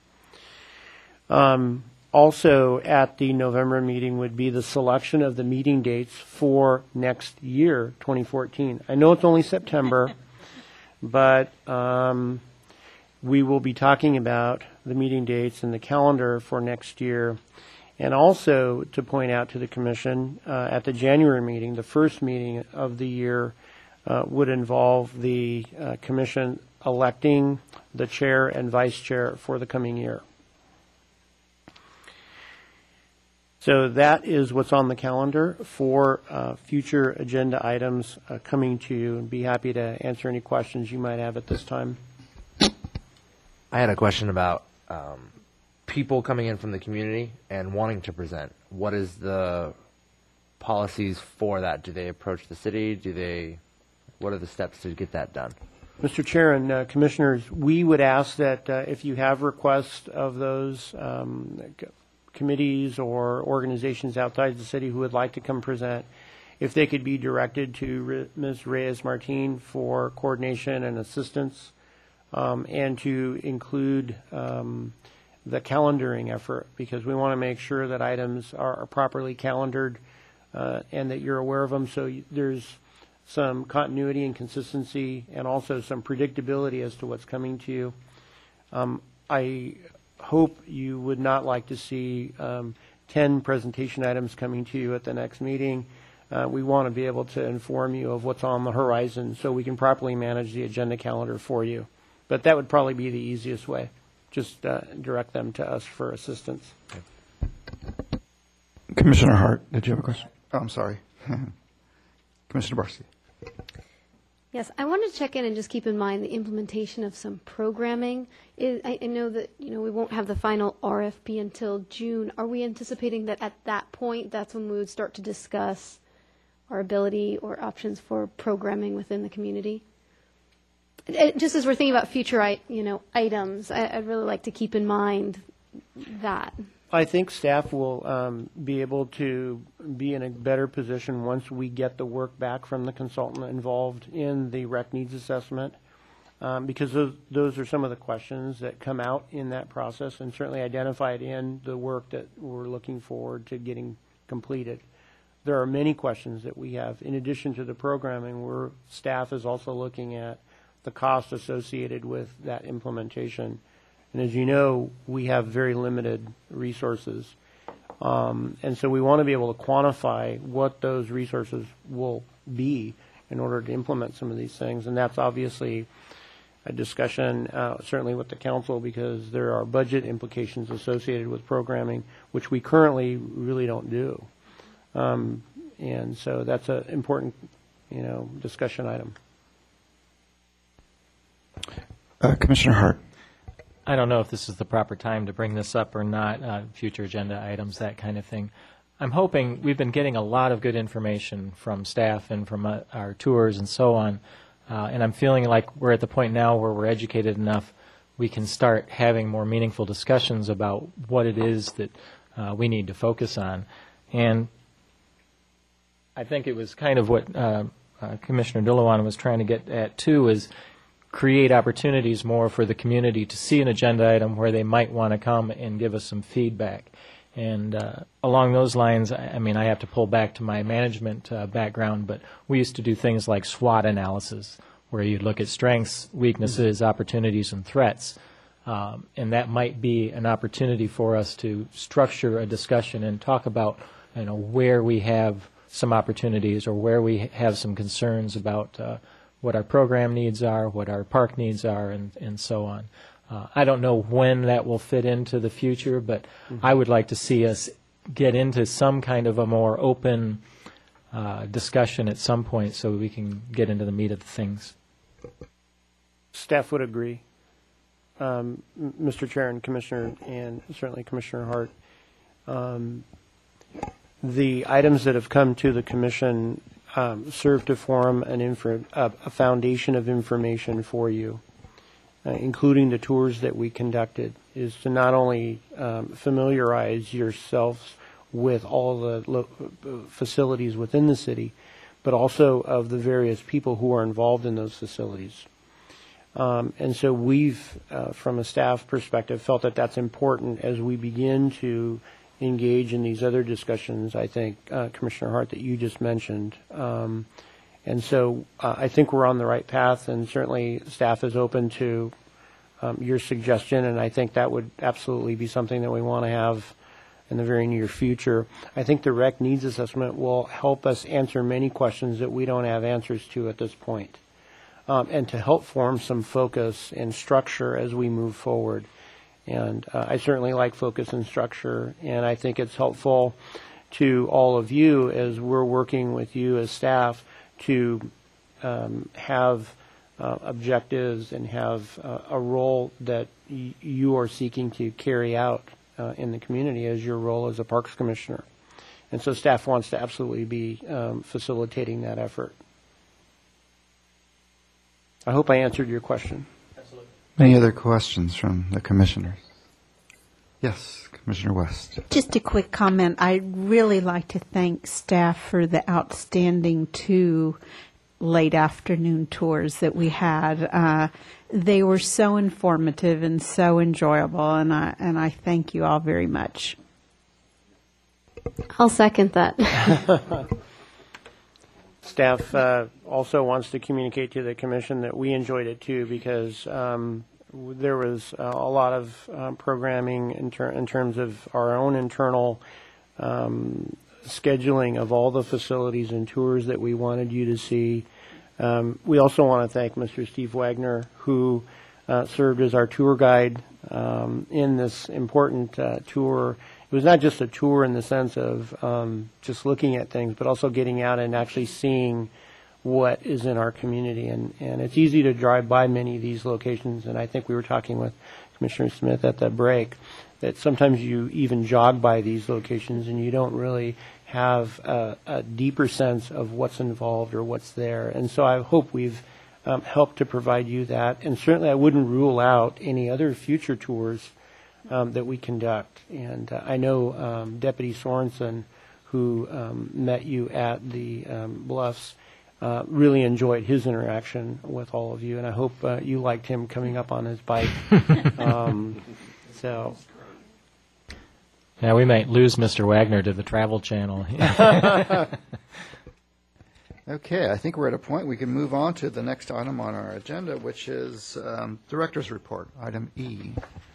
Um, also at the November meeting would be the selection of the meeting dates for next year, twenty fourteen. I know it's only September, but um, we will be talking about the meeting dates and the calendar for next year. And also to point out to the Commission, uh, at the January meeting, the first meeting of the year uh, would involve the uh, Commission electing the chair and vice chair for the coming year. So that is what's on the calendar for uh, future agenda items uh, coming to you, and be happy to answer any questions you might have at this time. I had a question about um, people coming in from the community and wanting to present. What is the policies for that? Do they approach the city? Do they? What are the steps to get that done? Mister Chair and uh, Commissioners, we would ask that uh, if you have requests of those um, committees or organizations outside the city who would like to come present, if they could be directed to Miz Reyes-Martin for coordination and assistance, um, and to include um, the calendaring effort, because we want to make sure that items are, are properly calendared uh, and that you're aware of them, so there's some continuity and consistency and also some predictability as to what's coming to you. Um, I hope you would not like to see um, ten presentation items coming to you at the next meeting. Uh, we want to be able to inform you of what's on the horizon so we can properly manage the agenda calendar for you. But that would probably be the easiest way. Just uh, direct them to us for assistance. Commissioner Hart, did you have a question? Oh, I'm sorry. Commissioner Barcy. Yes, I wanted to check in and just keep in mind the implementation of some programming. Is, I, I know that you know we won't have the final R F P until June. Are we anticipating that at that point, that's when we would start to discuss our ability or options for programming within the community? It, just as we're thinking about future, you know, items, I, I'd really like to keep in mind that. I think staff will um, be able to be in a better position once we get the work back from the consultant involved in the R E C needs assessment um, because those, those are some of the questions that come out in that process and certainly identified in the work that we're looking forward to getting completed. There are many questions that we have. In addition to the programming, where staff is also looking at the cost associated with that implementation. And as you know, we have very limited resources. Um, and so we want to be able to quantify what those resources will be in order to implement some of these things. And that's obviously a discussion, uh, certainly with the council, because there are budget implications associated with programming, which we currently really don't do. Um, and so that's an important, you know, discussion item. Uh, Commissioner Hart. I don't know if this is the proper time to bring this up or not, uh, future agenda items, that kind of thing. I'm hoping we've been getting a lot of good information from staff and from uh, our tours and so on, uh, and I'm feeling like we're at the point now where we're educated enough we can start having more meaningful discussions about what it is that uh, we need to focus on. And I think it was kind of what uh, uh, Commissioner Dillawan was trying to get at too, is create opportunities more for the community to see an agenda item where they might want to come and give us some feedback. And uh, along those lines, I, I mean, I have to pull back to my management uh, background, but we used to do things like SWOT analysis, where you'd look at strengths, weaknesses, opportunities, and threats. Um, and that might be an opportunity for us to structure a discussion and talk about, you know, where we have some opportunities or where we have some concerns about uh, what our program needs are, what our park needs are, and, and so on. Uh, I don't know when that will fit into the future, but mm-hmm. I would like to see us get into some kind of a more open uh, discussion at some point so we can get into the meat of the things. Staff would agree. Um, Mister Chair and Commissioner, and certainly Commissioner Hart. Um, the items that have come to the Commission Um, serve to form an info, uh, a foundation of information for you, uh, including the tours that we conducted, is to not only um, familiarize yourselves with all the lo- facilities within the city, but also of the various people who are involved in those facilities. Um, and so we've, uh, from a staff perspective, felt that that's important as we begin to engage in these other discussions, I think, uh, Commissioner Hart, that you just mentioned. Um, and so uh, I think we're on the right path, and certainly staff is open to um, your suggestion, and I think that would absolutely be something that we want to have in the very near future. I think the rec needs assessment will help us answer many questions that we don't have answers to at this point, um, and to help form some focus and structure as we move forward. And uh, I certainly like focus and structure, and I think it's helpful to all of you as we're working with you as staff to um, have uh, objectives and have uh, a role that y- you are seeking to carry out uh, in the community as your role as a Parks Commissioner. And so staff wants to absolutely be um, facilitating that effort. I hope I answered your question. Any other questions from the commissioners? Yes, Commissioner West. Just a quick comment. I'd really like to thank staff for the outstanding two late afternoon tours that we had. Uh, they were so informative and so enjoyable, and I, and I thank you all very much. I'll second that. Staff uh, also wants to communicate to the Commission that we enjoyed it too, because um, there was uh, a lot of um, programming in, ter- in terms of our own internal um, scheduling of all the facilities and tours that we wanted you to see. Um, we also want to thank Mister Steve Wagner, who uh, served as our tour guide um, in this important uh, tour. It was not just a tour in the sense of um, just looking at things, but also getting out and actually seeing what is in our community. And, and it's easy to drive by many of these locations, and I think we were talking with Commissioner Smith at the break, that sometimes you even jog by these locations and you don't really have a, a deeper sense of what's involved or what's there. And so I hope we've um, helped to provide you that. And certainly I wouldn't rule out any other future tours Um, that we conduct. And uh, I know um, Deputy Sorensen, who um, met you at the um, Bluffs, uh, really enjoyed his interaction with all of you, and I hope uh, you liked him coming up on his bike. um, so. Yeah, we might lose Mister Wagner to the Travel Channel. Okay, I think we're at a point we can move on to the next item on our agenda, which is um, Director's Report, item E.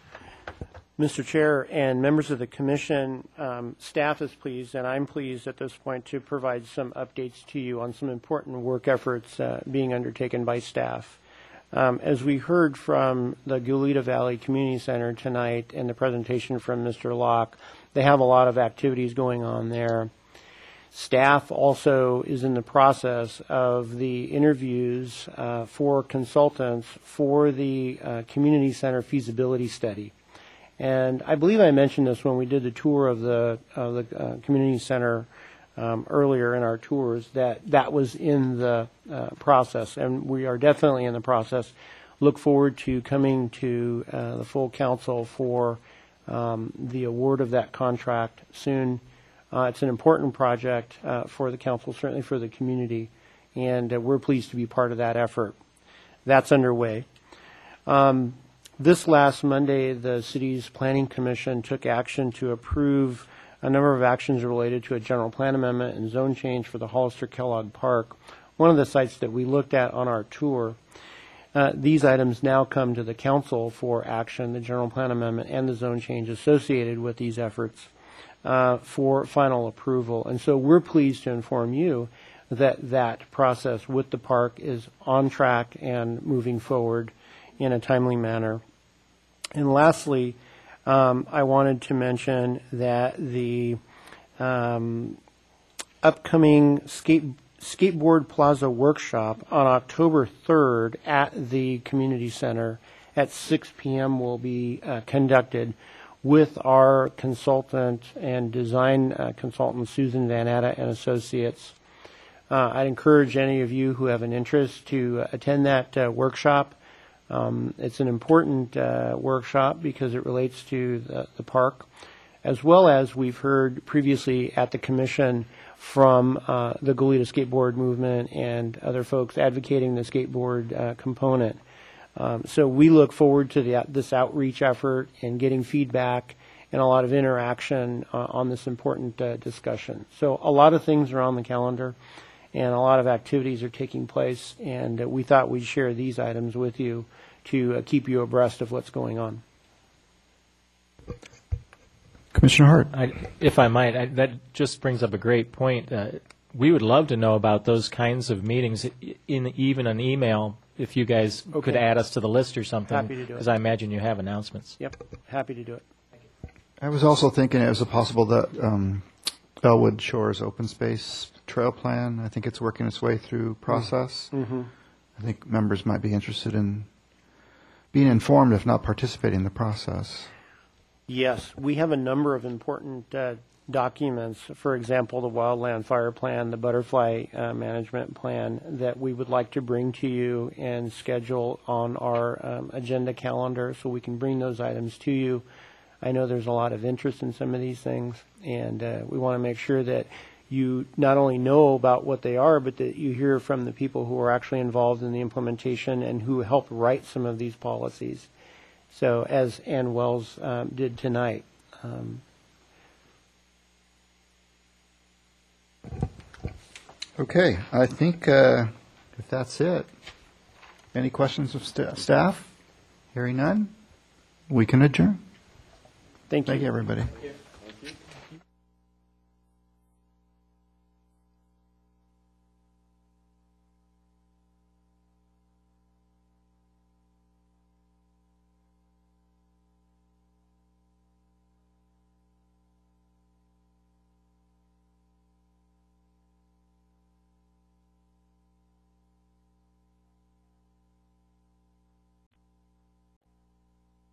Mister Chair and members of the Commission, um, staff is pleased, and I'm pleased at this point to provide some updates to you on some important work efforts uh, being undertaken by staff. Um, as we heard from the Goleta Valley Community Center tonight and the presentation from Mister Locke, they have a lot of activities going on there. Staff also is in the process of the interviews uh, for consultants for the uh, community center feasibility study. And I believe I mentioned this when we did the tour of the, uh, the uh, community center um, earlier in our tours, that that was in the uh, process, and we are definitely in the process. Look forward to coming to uh, the full council for um, the award of that contract soon. Uh, it's an important project uh, for the council, certainly for the community, and uh, we're pleased to be part of that effort. That's underway. Um, this last Monday, the city's Planning Commission took action to approve a number of actions related to a general plan amendment and zone change for the Hollister Kellogg Park, one of the sites that we looked at on our tour. Uh, these items now come to the council for action, the general plan amendment and the zone change associated with these efforts. Uh, for final approval. And so we're pleased to inform you that that process with the park is on track and moving forward in a timely manner. And lastly, um, I wanted to mention that the um, upcoming skate, Skateboard Plaza workshop on October third at the community center at six p.m. will be uh, conducted with our consultant and design uh, consultant, Susan Van Atta and Associates. Uh, I'd encourage any of you who have an interest to uh, attend that uh, workshop. Um, it's an important uh, workshop because it relates to the, the park, as well as we've heard previously at the commission from uh, the Goleta skateboard movement and other folks advocating the skateboard uh, component. Um, so we look forward to the, this outreach effort and getting feedback and a lot of interaction uh, on this important uh, discussion. So a lot of things are on the calendar and a lot of activities are taking place, and uh, we thought we'd share these items with you to uh, keep you abreast of what's going on. Commissioner Hart. I, if I might, I, that just brings up a great point. Uh, we would love to know about those kinds of meetings, in even an email. If you guys Okay. could add us to the list or something, Happy to do it. because I imagine you have announcements. Yep, happy to do it. I was also thinking it was a possible that um, Elwood Shores Open Space Trail Plan, I think it's working its way through process. Mm-hmm. I think members might be interested in being informed, if not participating in the process. Yes, we have a number of important uh, documents, for example, the Wildland Fire Plan, the Butterfly uh, Management Plan, that we would like to bring to you and schedule on our um, agenda calendar so we can bring those items to you. I know there's a lot of interest in some of these things, and uh, we want to make sure that you not only know about what they are, but that you hear from the people who are actually involved in the implementation and who helped write some of these policies. So as Ann Wells um, did tonight. Um, Okay, I think uh, if that's it, any questions of st- staff? Hearing none, we can adjourn. Thank you. Thank you, everybody.